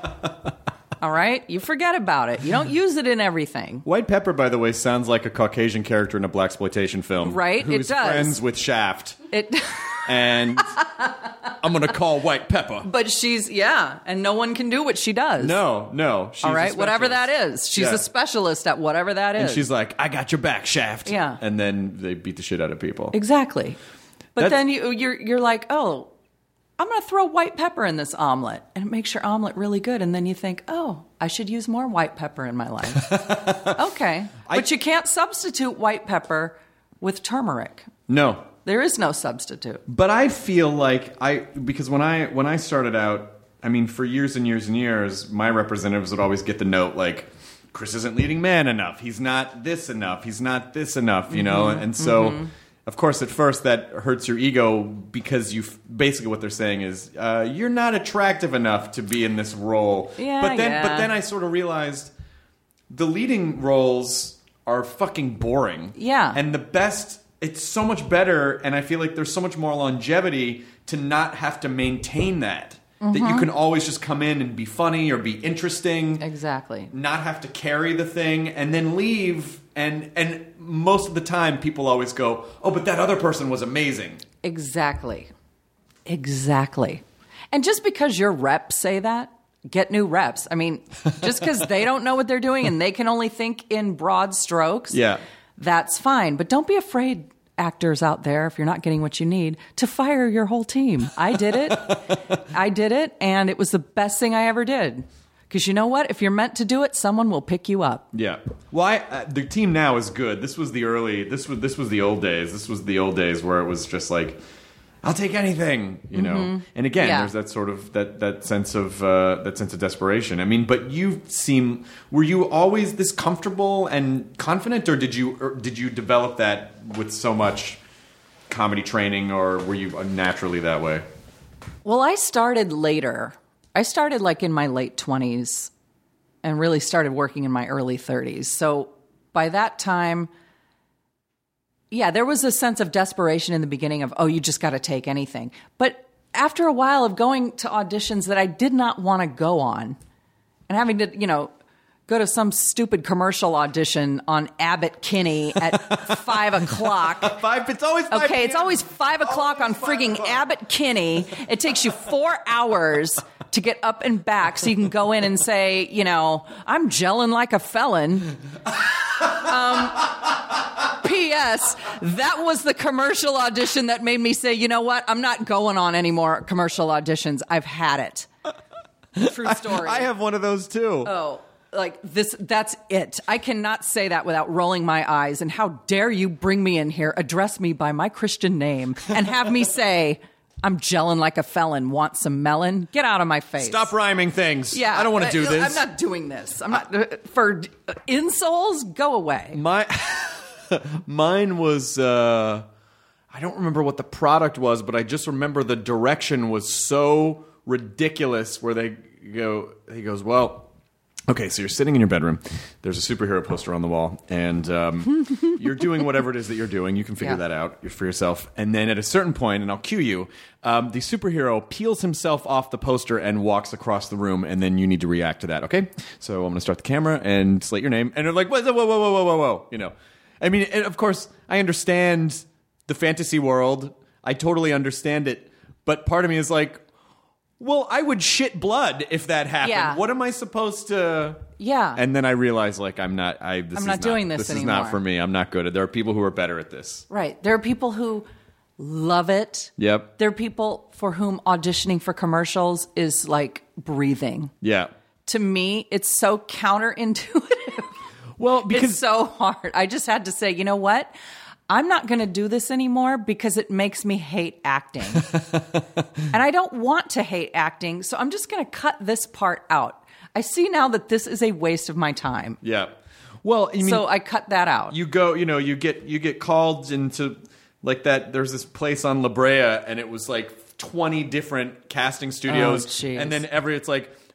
All right? You forget about it. You don't use it in everything. White pepper, by the way, sounds like a Caucasian character in a blaxploitation film. Right? Who's It does. friends with Shaft. It... And I'm going to call white pepper. But she's, yeah, and no one can do what she does. No, no. She's All right? a Whatever that specialist. is. She's Yeah. a specialist at whatever that is. And she's like, I got your back, Shaft. Yeah. And then they beat the shit out of people. Exactly. But That's- then you, you're you're like, oh, I'm going to throw white pepper in this omelet, and it makes your omelet really good. And then you think, oh, I should use more white pepper in my life. Okay. I- But you can't substitute white pepper with turmeric. No. There is no substitute. But I feel like I because when I when I started out, I mean, for years and years and years, my representatives would always get the note like, Chris isn't leading man enough. He's not this enough. He's not this enough, you know? Mm-hmm. And so, of course, at first that hurts your ego because you basically what they're saying is, uh, you're not attractive enough to be in this role. Yeah, but then yeah. but then I sort of realized the leading roles are fucking boring. Yeah. And the best it's so much better, and I feel like there's so much more longevity to not have to maintain that. That you can always just come in and be funny or be interesting. Exactly. Not have to carry the thing, and then leave. And and most of the time, people always go, oh, but that other person was amazing. Exactly. Exactly. And just because your reps say that, get new reps. I mean, just because they don't know what they're doing and they can only think in broad strokes, Yeah. that's fine. But don't be afraid, actors out there, if you're not getting what you need, to fire your whole team. I did it. I did it, and it was the best thing I ever did. Because you know what? If you're meant to do it, someone will pick you up. Yeah. Well, I, uh, the team now is good. This was the early. This was this was the old days. This was the old days where it was just like, I'll take anything, you know. And again, Yeah. there's that sort of that that sense of uh, that sense of desperation. I mean, but you seem were you always this comfortable and confident, or did you or did you develop that with so much comedy training, or were you naturally that way? Well, I started later. I started like in my late twenties and really started working in my early thirties. So by that time, yeah, there was a sense of desperation in the beginning of, oh, you just got to take anything. But after a while of going to auditions that I did not want to go on and having to, you know, go to some stupid commercial audition on Abbott Kinney at five o'clock. Five. It's always five Okay, it's p m. always five o'clock on frigging Abbott Kinney. It takes you four hours to get up and back so you can go in and say, you know, I'm gelling like a felon. Um, P S. That was the commercial audition that made me say, you know what? I'm not going on any more commercial auditions. I've had it. True story. I have one of those too. Oh, like this, that's it. I cannot say that without rolling my eyes. And how dare you bring me in here, address me by my Christian name, and have me say, I'm gelling like a felon, want some melon? Get out of my face. Stop rhyming things. Yeah. I don't want to do uh, this. I'm not doing this. I'm not, uh, for uh, insoles, go away. My mine was uh I don't remember what the product was, but I just remember the direction was so ridiculous where they go he goes, well, okay, so you're sitting in your bedroom. There's a superhero poster on the wall, and um, you're doing whatever it is that you're doing. You can figure Yeah. that out for yourself. And then at a certain point, and I'll cue you, um, the superhero peels himself off the poster and walks across the room, and then you need to react to that, okay? So I'm going to start the camera and slate your name. And they're like, whoa, whoa, whoa, whoa, whoa, whoa, whoa, you know. I mean, and of course, I understand the fantasy world. I totally understand it. But part of me is like, well, I would shit blood if that happened. Yeah. What am I supposed to... Yeah. And then I realize, like, I'm not... I, this I'm is not doing this This is anymore. not for me. I'm not good at... There are people who are better at this. Right. There are people who love it. Yep. There are people for whom auditioning for commercials is like breathing. Yeah. To me, it's so counterintuitive. Well, because... It's so hard. I just had to say, you know what? I'm not going to do this anymore because it makes me hate acting. And I don't want to hate acting, so I'm just going to cut this part out. I see now that this is a waste of my time. Yeah. Well, I mean... So I cut that out. You go, you know, you get you get called into... Like that, there's this place on La Brea, and it was like twenty different casting studios. Oh, jeez. And then every... It's like...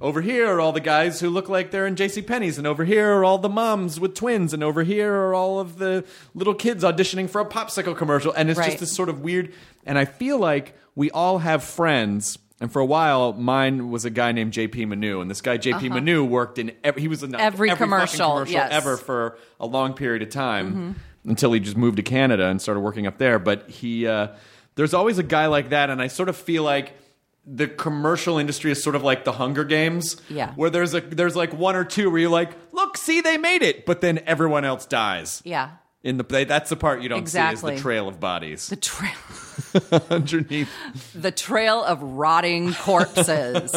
over here are all the guys who look like they're in JCPenney's, and over here are all the moms with twins, and over here are all of the little kids auditioning for a popsicle commercial. And it's Right. just this sort of weird... And I feel like we all have friends... And for a while, mine was a guy named J P Manu, and this guy J P Uh-huh. Manu worked in every, he was in Every every commercial, fucking commercial yes. ever for a long period of time Mm-hmm. until he just moved to Canada and started working up there. But he, uh, there's always a guy like that, and I sort of feel like the commercial industry is sort of like the Hunger Games, Yeah. where there's a there's like one or two where you're like, look, see, they made it, but then everyone else dies. Yeah. In the they, that's the part you don't see Exactly. is the trail of bodies The trail. underneath. The trail of rotting corpses.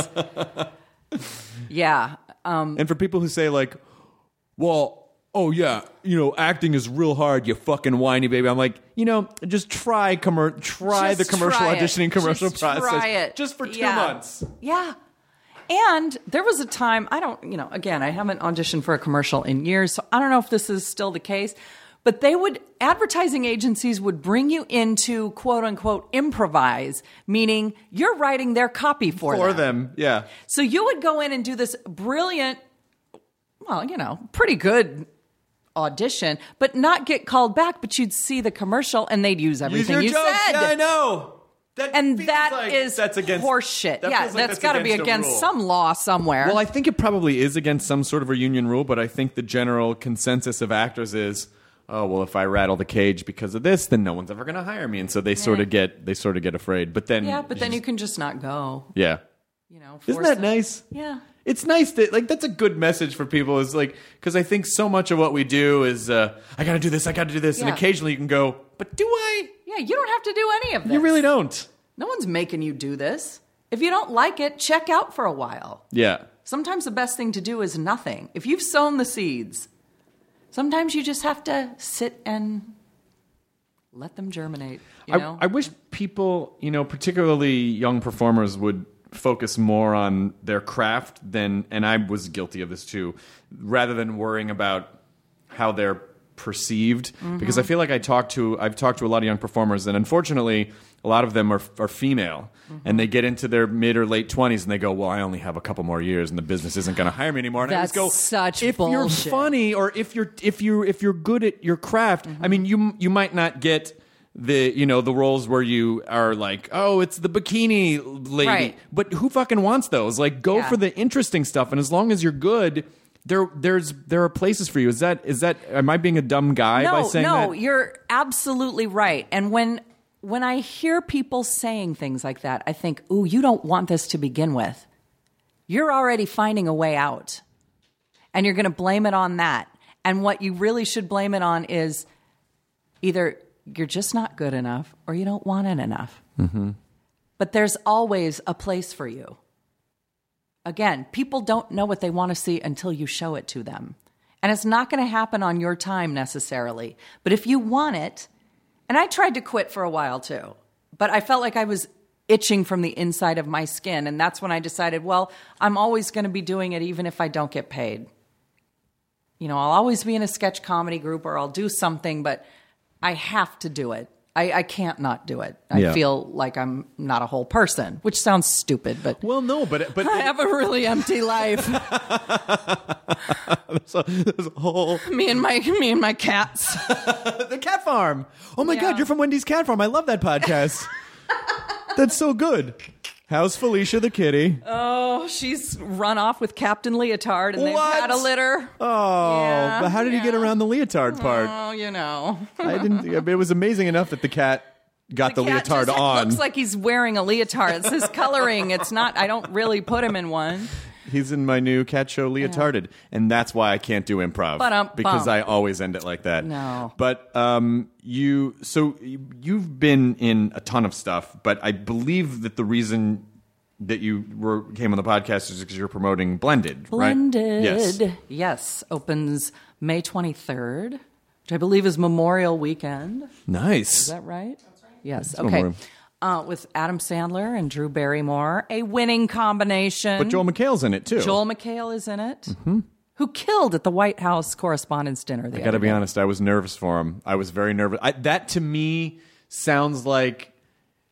Yeah. Um, And for people who say like, well, oh yeah, you know, acting is real hard, you fucking whiny baby. I'm like, you know, just try commer- try just the commercial try it. auditioning commercial Just process try it. just for two Yeah. months. Yeah. And there was a time, I don't, you know, again, I haven't auditioned for a commercial in years, so I don't know if this is still the case, but they would, advertising agencies would bring you into quote unquote improvise, meaning you're writing their copy for, For them. them, yeah. So you would go in and do this brilliant, well, you know, pretty good audition, but not get called back, but you'd see the commercial and they'd use Use everything your you jokes. said. Yeah, I know. That And feels that like is that's against horseshit. that Yeah, feels like that's got to be a against rule. some law somewhere. Well, I think it probably is against some sort of a union rule, but I think the general consensus of actors is, oh well, if I rattle the cage because of this, then no one's ever going to hire me, and so they sort of get they sort of get afraid. But then, yeah, but then you just- can just not go. yeah, You know, isn't force that it. nice? Yeah. It's nice that like that's a good message for people. Is like because I think so much of what we do is uh, I got to do this, I got to do this, and Yeah. occasionally you can go, but do I? Yeah, you don't have to do any of this. You really don't. No one's making you do this. If you don't like it, check out for a while. Yeah. Sometimes the best thing to do is nothing. If you've sown the seeds, sometimes you just have to sit and let them germinate. You I, know? I wish people, you know, particularly young performers, would focus more on their craft than, and I was guilty of this too, rather than worrying about how they're perceived. Mm-hmm. Because I feel like I talk to, I've talked to a lot of young performers, and unfortunately, a lot of them are are female, Mm-hmm. and they get into their mid or late twenties, and they go, "Well, I only have a couple more years, and the business isn't going to hire me anymore." And That's I always go, such if bullshit. you're funny, or if you're if you if you're good at your craft, Mm-hmm. I mean, you you might not get the you know the roles where you are like, oh, it's the bikini lady, Right. but who fucking wants those? Like, go Yeah. for the interesting stuff, and as long as you're good, there there's there are places for you. Is that is that am I being a dumb guy no, by saying no, that? you're absolutely right. And when when I hear people saying things like that, I think, ooh, you don't want this to begin with. You're already finding a way out. And you're going to blame it on that. And what you really should blame it on is either you're just not good enough or you don't want it enough. Mm-hmm. But there's always a place for you. Again, people don't know what they want to see until you show it to them. And it's not going to happen on your time necessarily. But if you want it, and I tried to quit for a while too, but I felt like I was itching from the inside of my skin. And that's when I decided, well, I'm always going to be doing it even if I don't get paid. You know, I'll always be in a sketch comedy group or I'll do something, but I have to do it. I, I can't not do it. I Yeah. feel like I'm not a whole person, which sounds stupid, but Well, no, but but I have a really empty life. there's, a, there's a whole me and my me and my cats. the cat farm. Oh my Yeah. god, you're from Wendy's Cat Farm. I love that podcast. That's so good. How's Felicia the kitty? Oh, she's run off with Captain Leotard, and they've What? had a litter. Oh, Yeah, but how did he get yeah. around the leotard part? Oh, you know, I didn't. It was amazing enough that the cat got the, cat leotard just on. Looks like he's wearing a leotard. It's his coloring. It's not. I don't really put him in one. He's in my new cat show, Leotarded, and that's why I can't do improv Ba-dum, because bum. I always end it like that. No. but um, you. So you- you've been in a ton of stuff, but I believe that the reason that you were came on the podcast is because you're promoting Blended, Blended. right? Yes. Yes. Opens May twenty-third, which I believe is Memorial Weekend. Nice. Is that right? Yes. It's okay. Memorial. Uh, with Adam Sandler and Drew Barrymore, a winning combination. But Joel McHale's in it too. Joel McHale is in it, mm-hmm. who killed at the White House Correspondents' Dinner. The I got to be honest. I was nervous for him. I was very nervous. I, that to me sounds like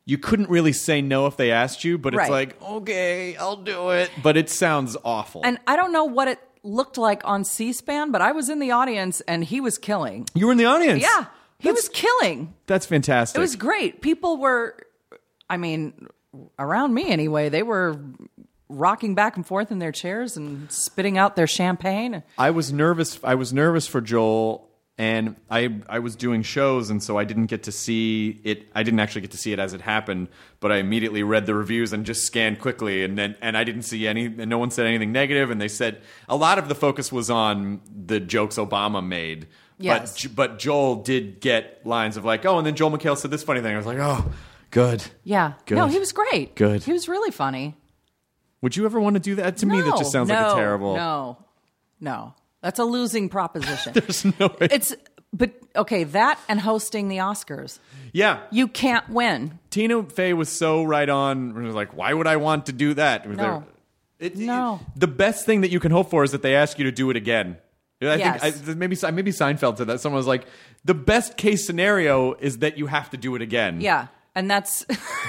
you couldn't really say no if they asked you, but it's Right. like, okay, I'll do it. But it sounds awful. And I don't know what it looked like on C-SPAN, but I was in the audience and he was killing. You were in the audience. Yeah, he That's- was killing. That's fantastic. It was great. People were, I mean, around me anyway, they were rocking back and forth in their chairs and spitting out their champagne. I was nervous. I was nervous for Joel, and I I was doing shows, and so I didn't get to see it. I didn't actually get to see it as it happened, but I immediately read the reviews and just scanned quickly, and then and I didn't see any. And no one said anything negative, and they said a lot of the focus was on the jokes Obama made. Yes. But but Joel did get lines of like, oh, and then Joel McHale said this funny thing. I was like, oh, good. Yeah. Good. No, he was great. Good. He was really funny. Would you ever want to do that? To me, that just sounds no, like a terrible. No, no. That's a losing proposition. There's no way. It's, but okay, that and hosting the Oscars. Yeah. You can't win. Tina Fey was so right on. It was like, why would I want to do that? Was No. there- it- No. it- the best thing that you can hope for is that they ask you to do it again. I Yes. think I, maybe maybe Seinfeld said that. Someone was like, the best case scenario is that you have to do it again. Yeah. And that's,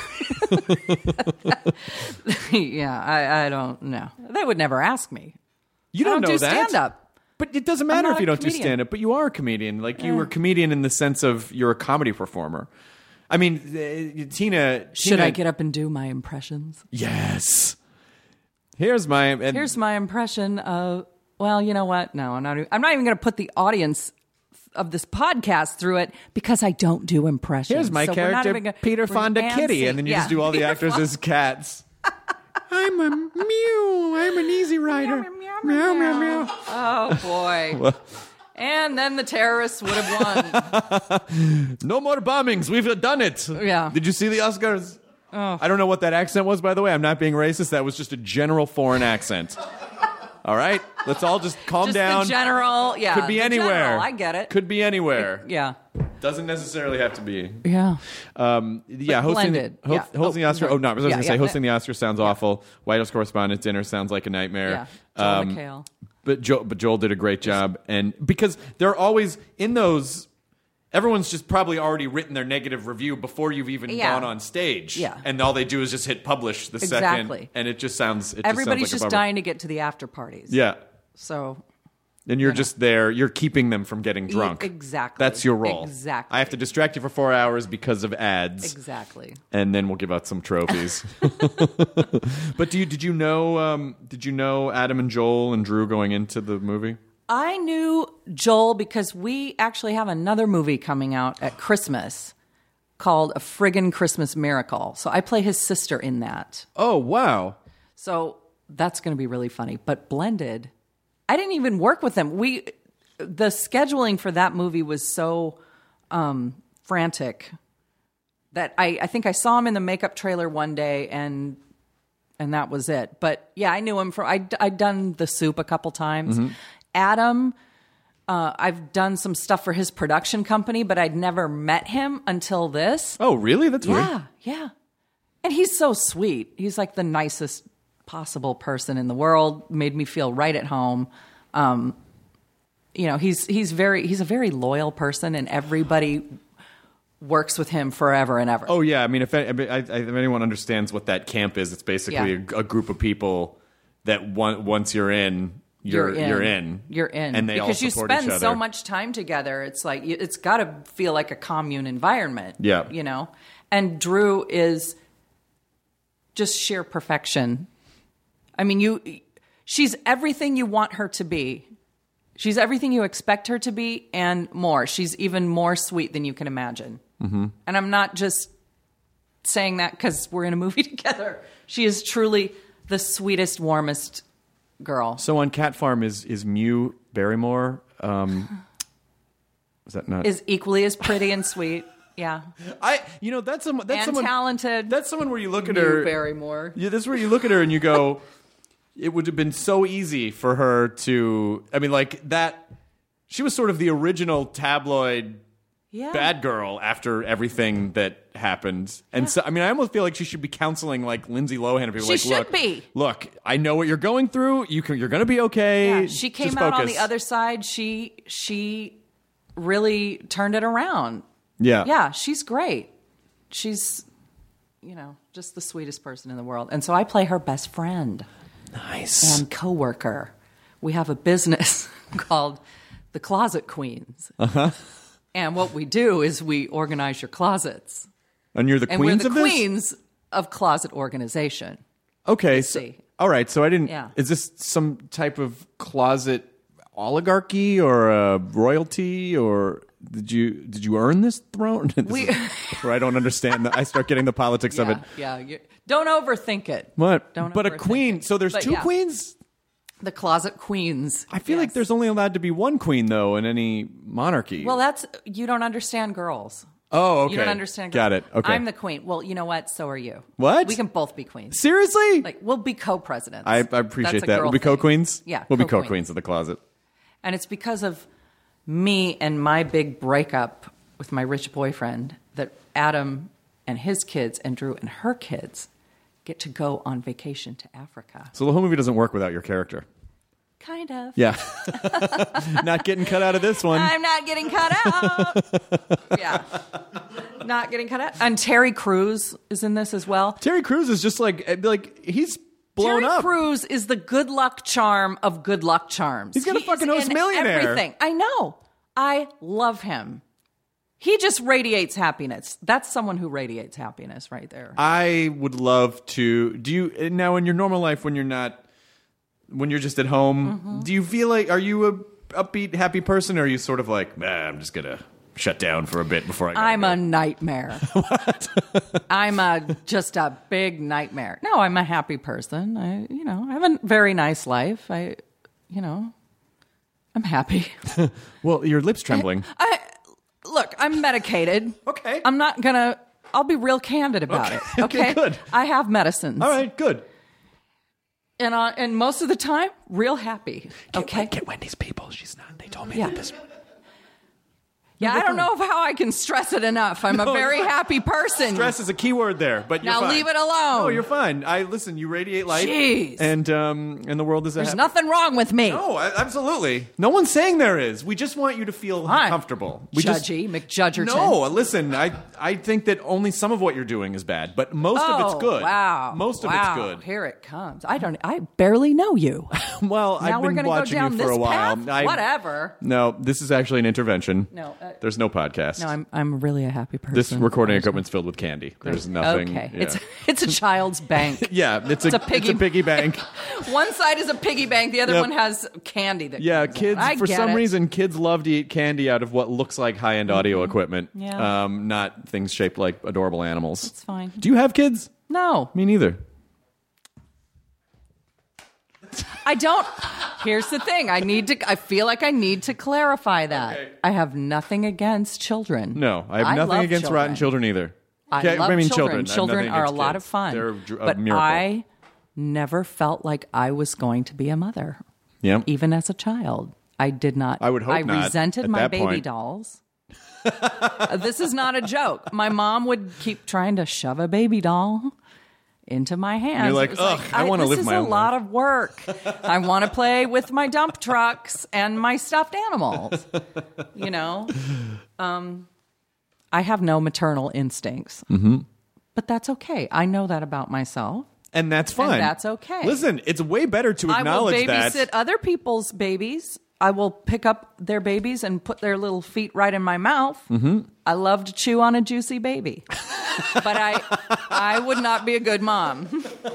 yeah, I, I don't know. They would never ask me. You I don't, don't know do that. stand-up. But it doesn't matter not if a you don't do comedian. stand up, but you are a comedian. Like you were a comedian in the sense of you're a comedy performer. I mean, uh, Tina. Should Tina, I get up and do my impressions? Yes. Here's my. And, Here's my impression of, well, you know what? No, I'm not, I'm not even going to put the audience of this podcast through it because I don't do impressions. Here's my So we're not character, even gonna- Peter we're Fonda dancing. Kitty, and then you Yeah. just do all the Peter actors Fonda. as cats. I'm a mew. I'm an easy rider. Meow, meow, meow, meow. Oh, boy. And then the terrorists would have won. No more bombings. We've done it. Yeah. Did you see the Oscars? Oh. I don't know what that accent was, by the way. I'm not being racist. That was just a general foreign accent. All right? Let's all just calm Just down. the general, yeah. Could be the anywhere. general, I get it. Could be anywhere. Yeah. Doesn't necessarily have to be. Yeah. Um, yeah, But hosting, blended. ho- Yeah. hosting Oh, the Oscar. Oh, no, I was yeah, going to yeah. say hosting the Oscar sounds awful. White House Correspondents' Dinner sounds like a nightmare. Yeah. Joel Um, McHale. But Joel, but Joel did a great job, and because they're always in those, everyone's just probably already written their negative review before you've even Yeah. gone on stage. Yeah. And all they do is just hit publish the Exactly. second, and it just sounds. It Everybody's just, just sounds like a bummer. dying to get to the after parties. Yeah. So And you're just there. You're keeping them from getting drunk. exactly. That's your role. Exactly. I have to distract you for four hours because of ads. Exactly. And then we'll give out some trophies. But do you did you know um, did you know Adam and Joel and Drew going into the movie? I knew Joel because we actually have another movie coming out at Christmas called A Friggin' Christmas Miracle. So I play his sister in that. Oh wow! So that's going to be really funny. But Blended, I didn't even work with them. We, the scheduling for that movie was so um, frantic that I, I think I saw him in the makeup trailer one day and and that was it. But yeah, I knew him from, I, I'd done The Soup a couple times. Mm-hmm. Adam, uh, I've done some stuff for his production company, but I'd never met him until this. Oh really? That's weird. Yeah, yeah. And he's so sweet. He's like the nicest possible person in the world. Made me feel right at home. Um, you know, he's he's very he's a very loyal person, and everybody works with him forever and ever. Oh yeah. I mean, if, I, I, if anyone understands what that camp is, it's basically Yeah. a, a group of people that one, once you're in, you're You're in. you're in. You're in. and they because all you support spend each other. so much time together. It's like you- it's got to feel like a commune environment. Yeah. you know. And Drew is just sheer perfection. I mean, you. She's everything you want her to be. She's everything you expect her to be and more. She's even more sweet than you can imagine. Mm-hmm. And I'm not just saying that because we're in a movie together. She is truly the sweetest, warmest girl. So on Cat Farm is is Mew Barrymore. Um, is that not? Is equally as pretty and sweet. Yeah. I you know that's some that's and someone talented. That's someone where you look at Drew her. Barrymore. Yeah, that's where you look at her and you go, it would have been so easy for her to. I mean, like that. She was sort of the original tabloid Yeah. bad girl after everything that happened, and so I mean, I almost feel like she should be counseling like Lindsay Lohan and people She like, should look, be. look, I know what you're going through. You can, you're going to be okay. Yeah, she came Just out on focus." the other side. She she really turned it around. Yeah, Yeah, she's great. She's you know, just the sweetest person in the world. And so I play her best friend. Nice. And coworker. We have a business called the Closet Queens. Uh-huh. And what we do is we organize your closets. And you're the and queens we're of the this? queens of closet organization. Okay. Let's So, see. all right. So I didn't. Yeah. Is this some type of closet oligarchy or a royalty, or did you did you earn this throne? This We- is where I don't understand. The, I start getting the politics of Yeah, it. yeah. You, don't overthink it. What? Don't but a overthink queen. it. So there's But two yeah, queens. The Closet Queens. I feel like Yes. there's only allowed to be one queen though in any monarchy. Well, that's you don't understand girls. oh, okay. You don't understand. Got girls. it. Okay. I'm the queen. Well, you know what? So are you. What? We can both be queens. Seriously? Like we'll be co-presidents. I, I appreciate That's a that. girl We'll be thing. co-queens. Yeah, we'll be co-queens. co-queens of the closet. And it's because of me and my big breakup with my rich boyfriend that Adam and his kids and Drew and her kids get to go on vacation to Africa. So the whole movie doesn't work without your character. Kind of. Yeah. Not getting cut out of this one. I'm not getting cut out. Yeah. Not getting cut out. And Terry Crews is in this as well. Terry Crews is just like like he's blown Terry up. Crews is the good luck charm of good luck charms. He's gonna fucking host in Millionaire. Everything. I know. I love him. He just radiates happiness. That's someone who radiates happiness right there. I would love to. Do you now in your normal life when you're not when you're just at home? Mm-hmm. Do you feel like are you a upbeat, happy person, or are you sort of like, nah, I'm just gonna shut down for a bit before I? Gotta I'm go. a nightmare. What? I'm a just a big nightmare. No, I'm a happy person. I, you know, I have a very nice life. I, you know, I'm happy. Well, your lips trembling. I look. I'm medicated. Okay. I'm not gonna. I'll be real candid about Okay. it. Okay, Okay. good. I have medicines. All right, good. And uh, and most of the time, real happy. Okay. Get Wendy's people. She's not. They told me Yeah. that this. Yeah, I don't know if how I can stress it enough. I'm No, a very you're fine. happy person. Stress is a key word there, but you're Now fine. leave it alone. No, you're fine. I listen. You radiate light, Jeez. and um, and the world is a There's happy- nothing wrong with me. No, I- absolutely. No one's saying there is. We just want you to feel Fine. comfortable. We just, Judgy, McJudgerton. no, listen. I I think that only some of what you're doing is bad, but most oh, of it's good. Wow. Most of wow. it's good. Here it comes. I don't. I barely know you. Well, now I've we're been gonna watching go down you for this a while. path. I- Whatever. No, this is actually an intervention. No, uh, There's no podcast. No, I'm. I'm really a happy person. This recording equipment's filled with candy. There's nothing. Okay. yeah. It's it's a child's bank. yeah, it's a, It's a piggy- it's a piggy bank. One side is a piggy bank. The other Yep. one has candy. That Yeah, comes out. kids. I For get some it. reason, kids love to eat candy out of what looks like high-end audio equipment. Yeah. Um, not things shaped like adorable animals. It's fine. Do you have kids? No, Me neither. I don't. Here's the thing. I need to. I feel like I need to clarify that. Okay. I have nothing against children. No, I have nothing love against children. rotten children either. I Okay, love mean children. children. I have Children nothing are a against lot kids. of fun. They're a dr- a but miracle. I never felt like I was going to be a mother, Yeah. even as a child. I did not. I would hope I not resented at my that baby point. dolls. This is not a joke. My mom would keep trying to shove a baby doll into my hands. You're like, It was "Ugh, I wanna this live is my a own lot life." of work. I want to play with my dump trucks and my stuffed animals. You know, um, I have no maternal instincts, mm-hmm. but that's okay. I know that about myself. And that's fine. that's okay. Listen, it's way better to I will acknowledge babysit that. other people's babies. I will pick up their babies and put their little feet right in my mouth. Mm-hmm. I love to chew on a juicy baby, but I, I would not be a good mom.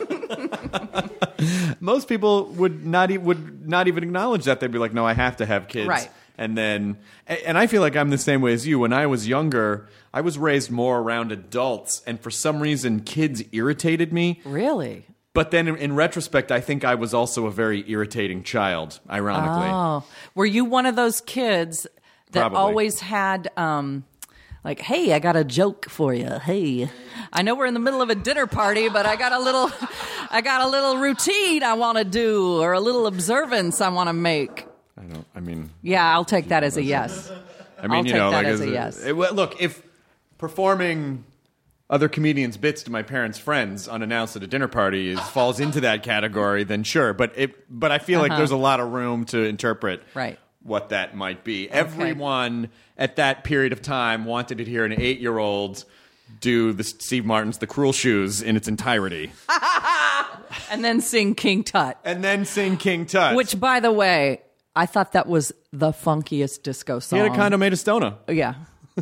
Most people would not e- would not even acknowledge that. They'd be like, "No, I have to have kids." Right. And then, and I feel like I'm the same way as you. When I was younger, I was raised more around adults, and for some reason, kids irritated me. Really? But then, in, in retrospect, I think I was also a very irritating child. Ironically, Oh, were you one of those kids that Probably. always had, um, like, hey, I got a joke for you. Hey, I know we're in the middle of a dinner party, but I got a little, I got a little routine I want to do, or a little observance I want to make. I don't. I mean, Yeah, I'll take that as a yes. I mean, I'll you take know, that like as as a a- yes. it- well, look, if performing other comedians' bits to my parents' friends unannounced at a dinner party is, falls into that category, then sure. But it, but I feel like Uh-huh. there's a lot of room to interpret Right. what that might be. Everyone at that period of time wanted to hear an eight-year-old do the Steve Martin's The Cruel Shoes in its entirety. And then sing King Tut. And then sing King Tut. Which, by the way, I thought that was the funkiest disco song. He had a kind of made a stoner. Yeah.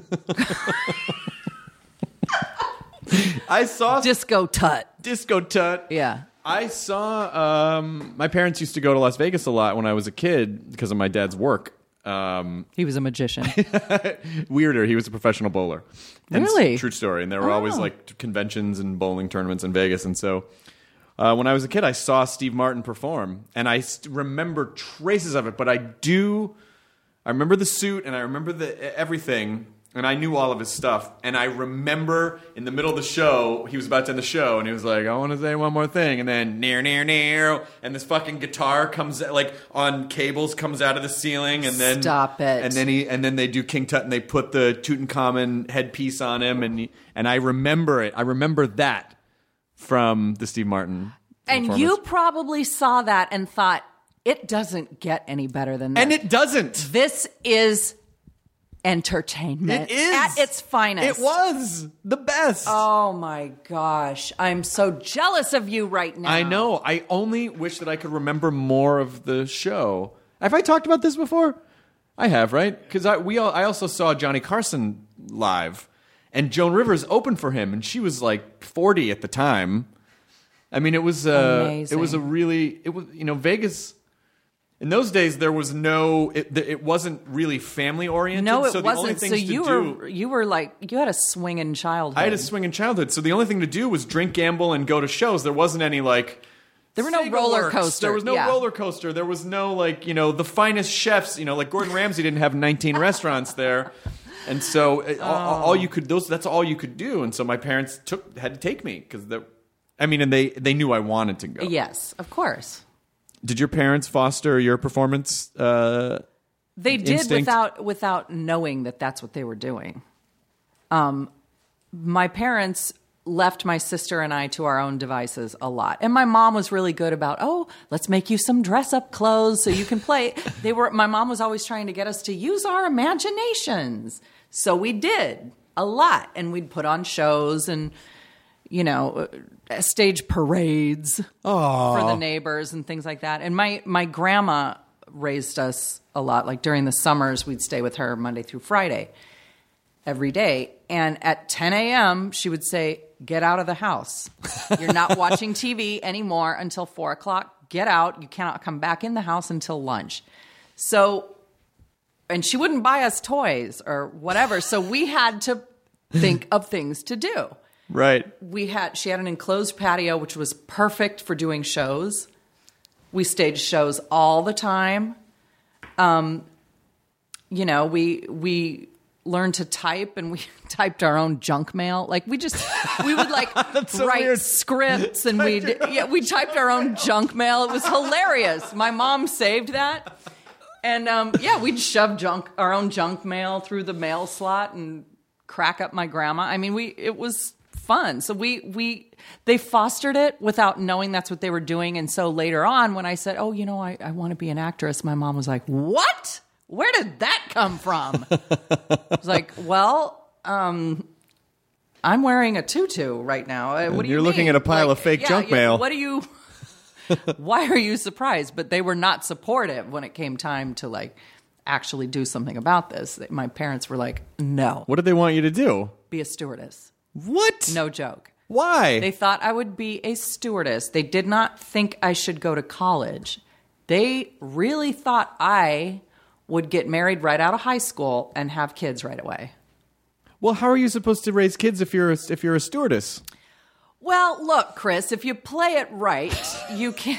I saw Disco Tut. Disco Tut. Yeah. I saw, um, my parents used to go to Las Vegas a lot when I was a kid because of my dad's work. Um, he was a magician. Weirder. He was a professional bowler. And Really? True story. And there were Oh. always like conventions and bowling tournaments in Vegas. And so uh, when I was a kid, I saw Steve Martin perform. And I st- remember traces of it. But I do, I remember the suit and I remember the everything. And I knew all of his stuff. And I remember in the middle of the show, he was about to end the show, and he was like, I want to say one more thing. And then, near, near, near. And this fucking guitar comes, like, on cables, comes out of the ceiling. And then Stop it. And then he, and then they do King Tut, and they put the Tutankhamun headpiece on him. And he, and I remember it. I remember that from the Steve Martin And performance. you probably saw that and thought, it doesn't get any better than this. And it doesn't. This is entertainment It is. at its finest. It was the best. Oh my gosh. I'm so jealous of you right now. I know. I only wish that I could remember more of the show. Have I talked about this before? I have, right? Because I we all, I also saw Johnny Carson live, and Joan Rivers opened for him, and she was like forty at the time. I mean, it was uh, Amazing. it was a really it was you know Vegas. In those days, there was no. It, it wasn't really family oriented. No, it so the wasn't. Only things So to you do, were you were like you had a swinging childhood. I had a swinging childhood, so the only thing to do was drink, gamble, and go to shows. There wasn't any like. There were no Sega roller Works. coaster. There was no Yeah. roller coaster. There was no like you know the finest chefs. You know like Gordon Ramsay didn't have nineteen restaurants there, and so it, all, all you could those that's all you could do. And so my parents took had to take me because they, I mean, and they they knew I wanted to go. Yes, of course. Did your parents foster your performance? Uh, They did instinct? without without knowing that that's what they were doing. Um, my parents left my sister and I to our own devices a lot, and my mom was really good about, oh, let's make you some dress up clothes so you can play. They were. My mom was always trying to get us to use our imaginations, so we did a lot, and we'd put on shows and you know. Stage parades for the neighbors and things like that. And my, my grandma raised us a lot. Like during the summers, we'd stay with her Monday through Friday every day. And at ten a.m., she would say, get out of the house. You're not watching T V anymore until four o'clock. Get out. You cannot come back in the house until lunch. So, and she wouldn't buy us toys or whatever. So we had to think of things to do. right. We had she had an enclosed patio, which was perfect for doing shows. We staged shows all the time. Um, you know, we we learned to type, and we typed our own junk mail. Like we just we would like so write weird. scripts, and we yeah we typed our own junk mail. It was hilarious. My mom saved that, and um, yeah, we'd shove junk our own junk mail through the mail slot and crack up my grandma. I mean, we it was. Fun. So we we they fostered it without knowing that's what they were doing. And so later on, when I said, "Oh, you know, I, I want to be an actress," my mom was like, "What? Where did that come from?" I was like, "Well, um, I'm wearing a tutu right now. Uh, What do you You're looking mean? at a pile Like, of fake yeah, junk yeah, mail. What do you? Why are you surprised?" But they were not supportive when it came time to like actually do something about this. My parents were like, "No, What did they want you to do? be a stewardess." What? No joke. Why? They thought I would be a stewardess. They did not think I should go to college. They really thought I would get married right out of high school and have kids right away. well, how are you supposed to raise kids if you're a, if you're a stewardess? Well, look, Chris, if you play it right, you can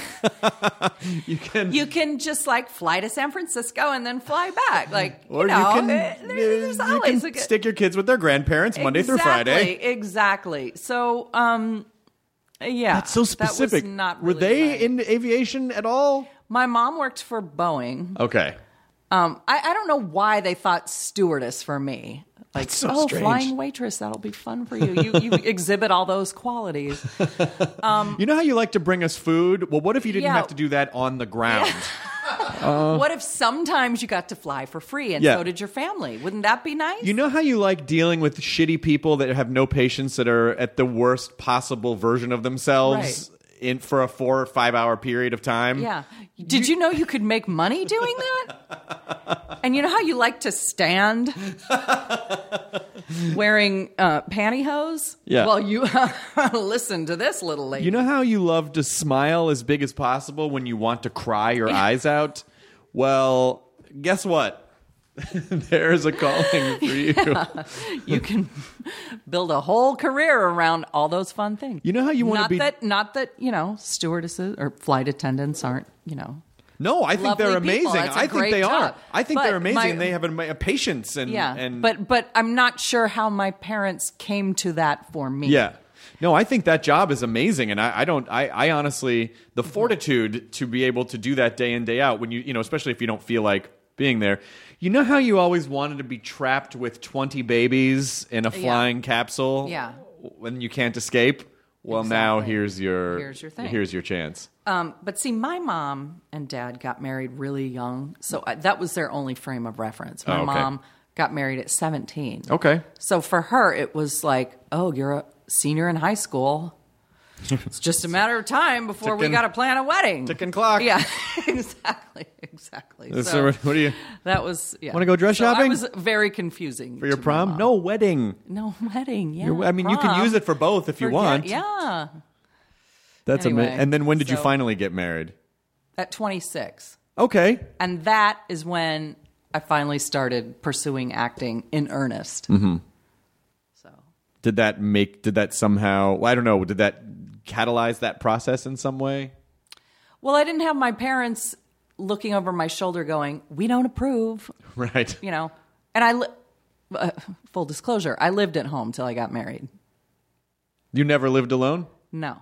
You can. you can just like fly to San Francisco and then fly back. Like, or you know, you can, eh, there- there's you always can a good- stick your kids with their grandparents Monday through Friday. Exactly, exactly. So, um, yeah. That's so specific. That was not Were really they my- in aviation at all? My mom worked for Boeing. Okay. Um, I, I don't know why they thought stewardess for me. Like, That's so oh, strange. flying waitress, that'll be fun for you. You you exhibit all those qualities. You know how you like to bring us food? Well, what if you didn't Yeah. have to do that on the ground? Uh, what if sometimes you got to fly for free and Yeah. so did your family? Wouldn't that be nice? You know how you like dealing with shitty people that have no patience, that are at the worst possible version of themselves in for a four or five hour period of time? Yeah. Did you know you could make money doing that? And you know how you like to stand wearing uh, pantyhose? Yeah. Well, you listen to this little lady. You know how you love to smile as big as possible when you want to cry your eyes out? Well, guess what? There's a calling for you. Yeah. You can build a whole career around all those fun things. You know how you want to not be... that not that, you know, stewardesses or flight attendants aren't, you know. No, I think Lovely they're people. amazing. That's a I think great they job. are. I think But they're amazing. my- and they have a, a patience and Yeah. and But but I'm not sure how my parents came to that for me. yeah. No, I think that job is amazing, and I, I don't. I, I honestly, the fortitude to be able to do that day in day out, when you you know, especially if you don't feel like being there. You know how you always wanted to be trapped with twenty babies in a flying Yeah. capsule? Yeah. When you can't escape? Well, now Exactly. here's your Here's your thing. Here's your chance. Um, but see, my mom and dad got married really young, so I, that was their only frame of reference. My Oh, okay. mom got married at seventeen. Okay. So for her, it was like, oh, you're a senior in high school. It's just a matter of time before we Ticking- got to plan a wedding. ticking clock. Yeah, exactly, exactly. So, So what do you that was, yeah. Wanna go dress So shopping? I was very confusing. for your to my prom? mom. No, wedding. No wedding, yeah. Your- I mean, you can prom. use it for both if you Forget- want. Yeah. That's Anyway, amazing. And then when did you so- finally get married? At twenty-six. Okay. And that is when I finally started pursuing acting in earnest. Mm-hmm. So Did that make? Did that somehow? Well, I don't know. Did that catalyze that process in some way? well, I didn't have my parents looking over my shoulder going, we don't approve, Right. you know. And I, li- uh, full disclosure, I lived at home till I got married. You never lived alone? No.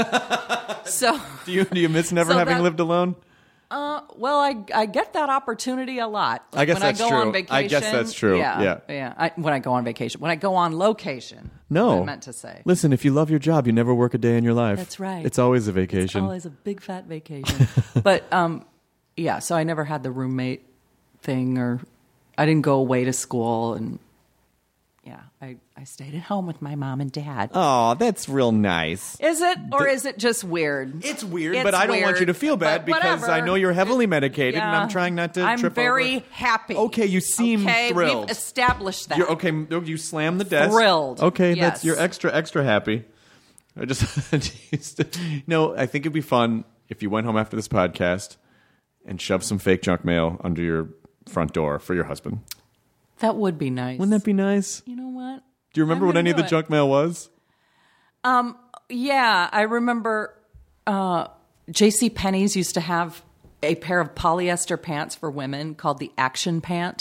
so, Do you do you miss never So having that- lived alone? uh, well, I I get that opportunity a lot. I guess when that's I go true. on vacation. I guess that's true. Yeah, Yeah. yeah. I, when I go on vacation, when I go on location. No. what I meant to say. Listen, if you love your job, you never work a day in your life. That's right. It's always a vacation. It's always a big fat vacation. But um, yeah, so I never had the roommate thing, or I didn't go away to school, and yeah, I, I stayed at home with my mom and dad. Oh, that's real nice. Is it, or is it just weird? It's weird, It's but I don't want weird, you to feel bad but because I whatever. know you're heavily medicated, and Yeah. I'm trying not to I'm trip very over. happy. Okay, you seem okay, thrilled. We've established that. You're okay. no, You slam the desk. Thrilled. Okay, Yes. that's you're extra extra happy. I just no. I think it'd be fun if you went home after this podcast and shoved some fake junk mail under your front door for your husband. That would be nice. Wouldn't that be nice? You know what? Do you remember I'm what gonna any of do the it. junk mail was? Um, yeah, I remember uh, J C Penney's used to have a pair of polyester pants for women called the Action Pant.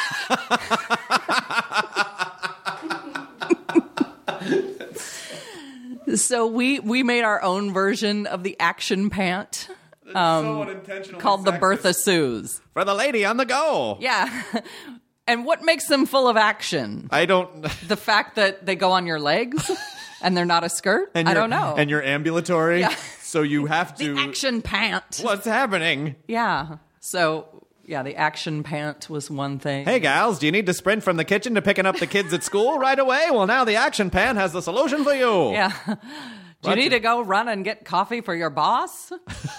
So we we made our own version of the Action Pant so unintentionally called the sexist. Bertha Sue's. For the lady on the go. Yeah. And what makes them full of action? I don't. The fact that they go on your legs and they're not a skirt? And I you're- don't know. And you're ambulatory, Yeah. so you have the to. Action Pant. What's happening? Yeah. So, yeah, the Action Pant was one thing. Hey, gals, do you need to sprint from the kitchen to picking up the kids at school right away? Well, now the Action Pan has the solution for you. Yeah. Do you need to go run and get coffee for your boss?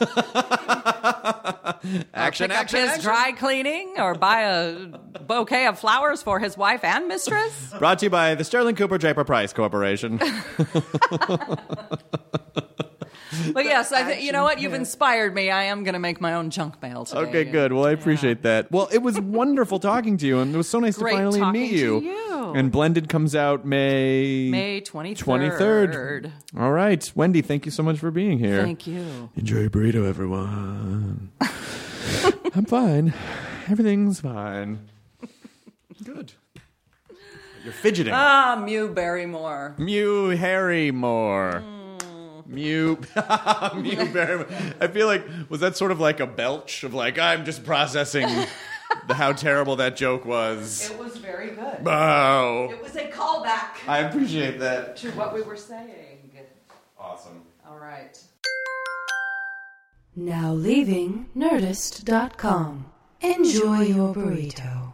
Action, Pick up action, his action. dry cleaning or buy a bouquet of flowers for his wife and mistress? Brought to you by the Sterling Cooper Draper Price Corporation. But yes, I think you know what? You've inspired me. I am going to make my own junk mail today. Okay, good. Well, I appreciate that. Well, it was wonderful talking to you, and it was so nice Great to finally talking meet to you. you. And Blended comes out May May twenty-third. twenty-third. All right. Wendy, thank you so much for being here. Thank you. Enjoy your burrito, everyone. I'm fine. Everything's fine. Good. You're fidgeting. Ah, Mew Barrymore. Mew Harrymore. Mew. Mew Barrymore. I feel like, was that sort of like a belch of like, I'm just processing the, how terrible that joke was. It was very good. Oh. It was a callback I appreciate that. to what we were saying. Awesome. All right. Now leaving Nerdist dot com. Enjoy your burrito.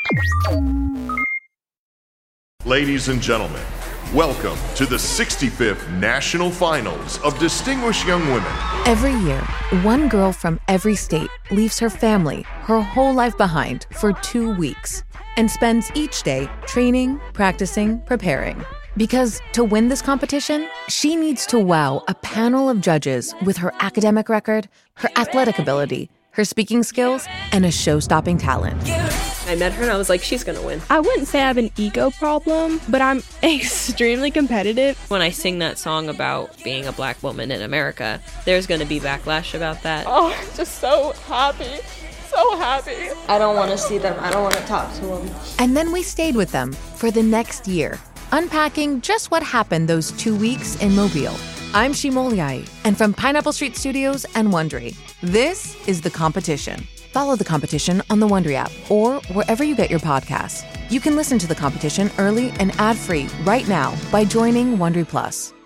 Ladies and gentlemen, welcome to the sixty-fifth National Finals of Distinguished Young Women. Every year, one girl from every state leaves her family, her whole life behind for two weeks and spends each day training, practicing, preparing. Because to win this competition, she needs to wow a panel of judges with her academic record, her athletic ability, her speaking skills, and a show-stopping talent. I met her and I was like, she's gonna win. I wouldn't say I have an ego problem, but I'm extremely competitive. When I sing that song about being a black woman in America, there's gonna be backlash about that. Oh, I'm just so happy. So happy. I don't want to see them. I don't want to talk to them. And then we stayed with them for the next year, unpacking just what happened those two weeks in Mobile. I'm Shimoliai, and from Pineapple Street Studios and Wondery, this is The Competition. Follow The Competition on the Wondery app or wherever you get your podcasts. You can listen to The Competition early and ad-free right now by joining Wondery Plus.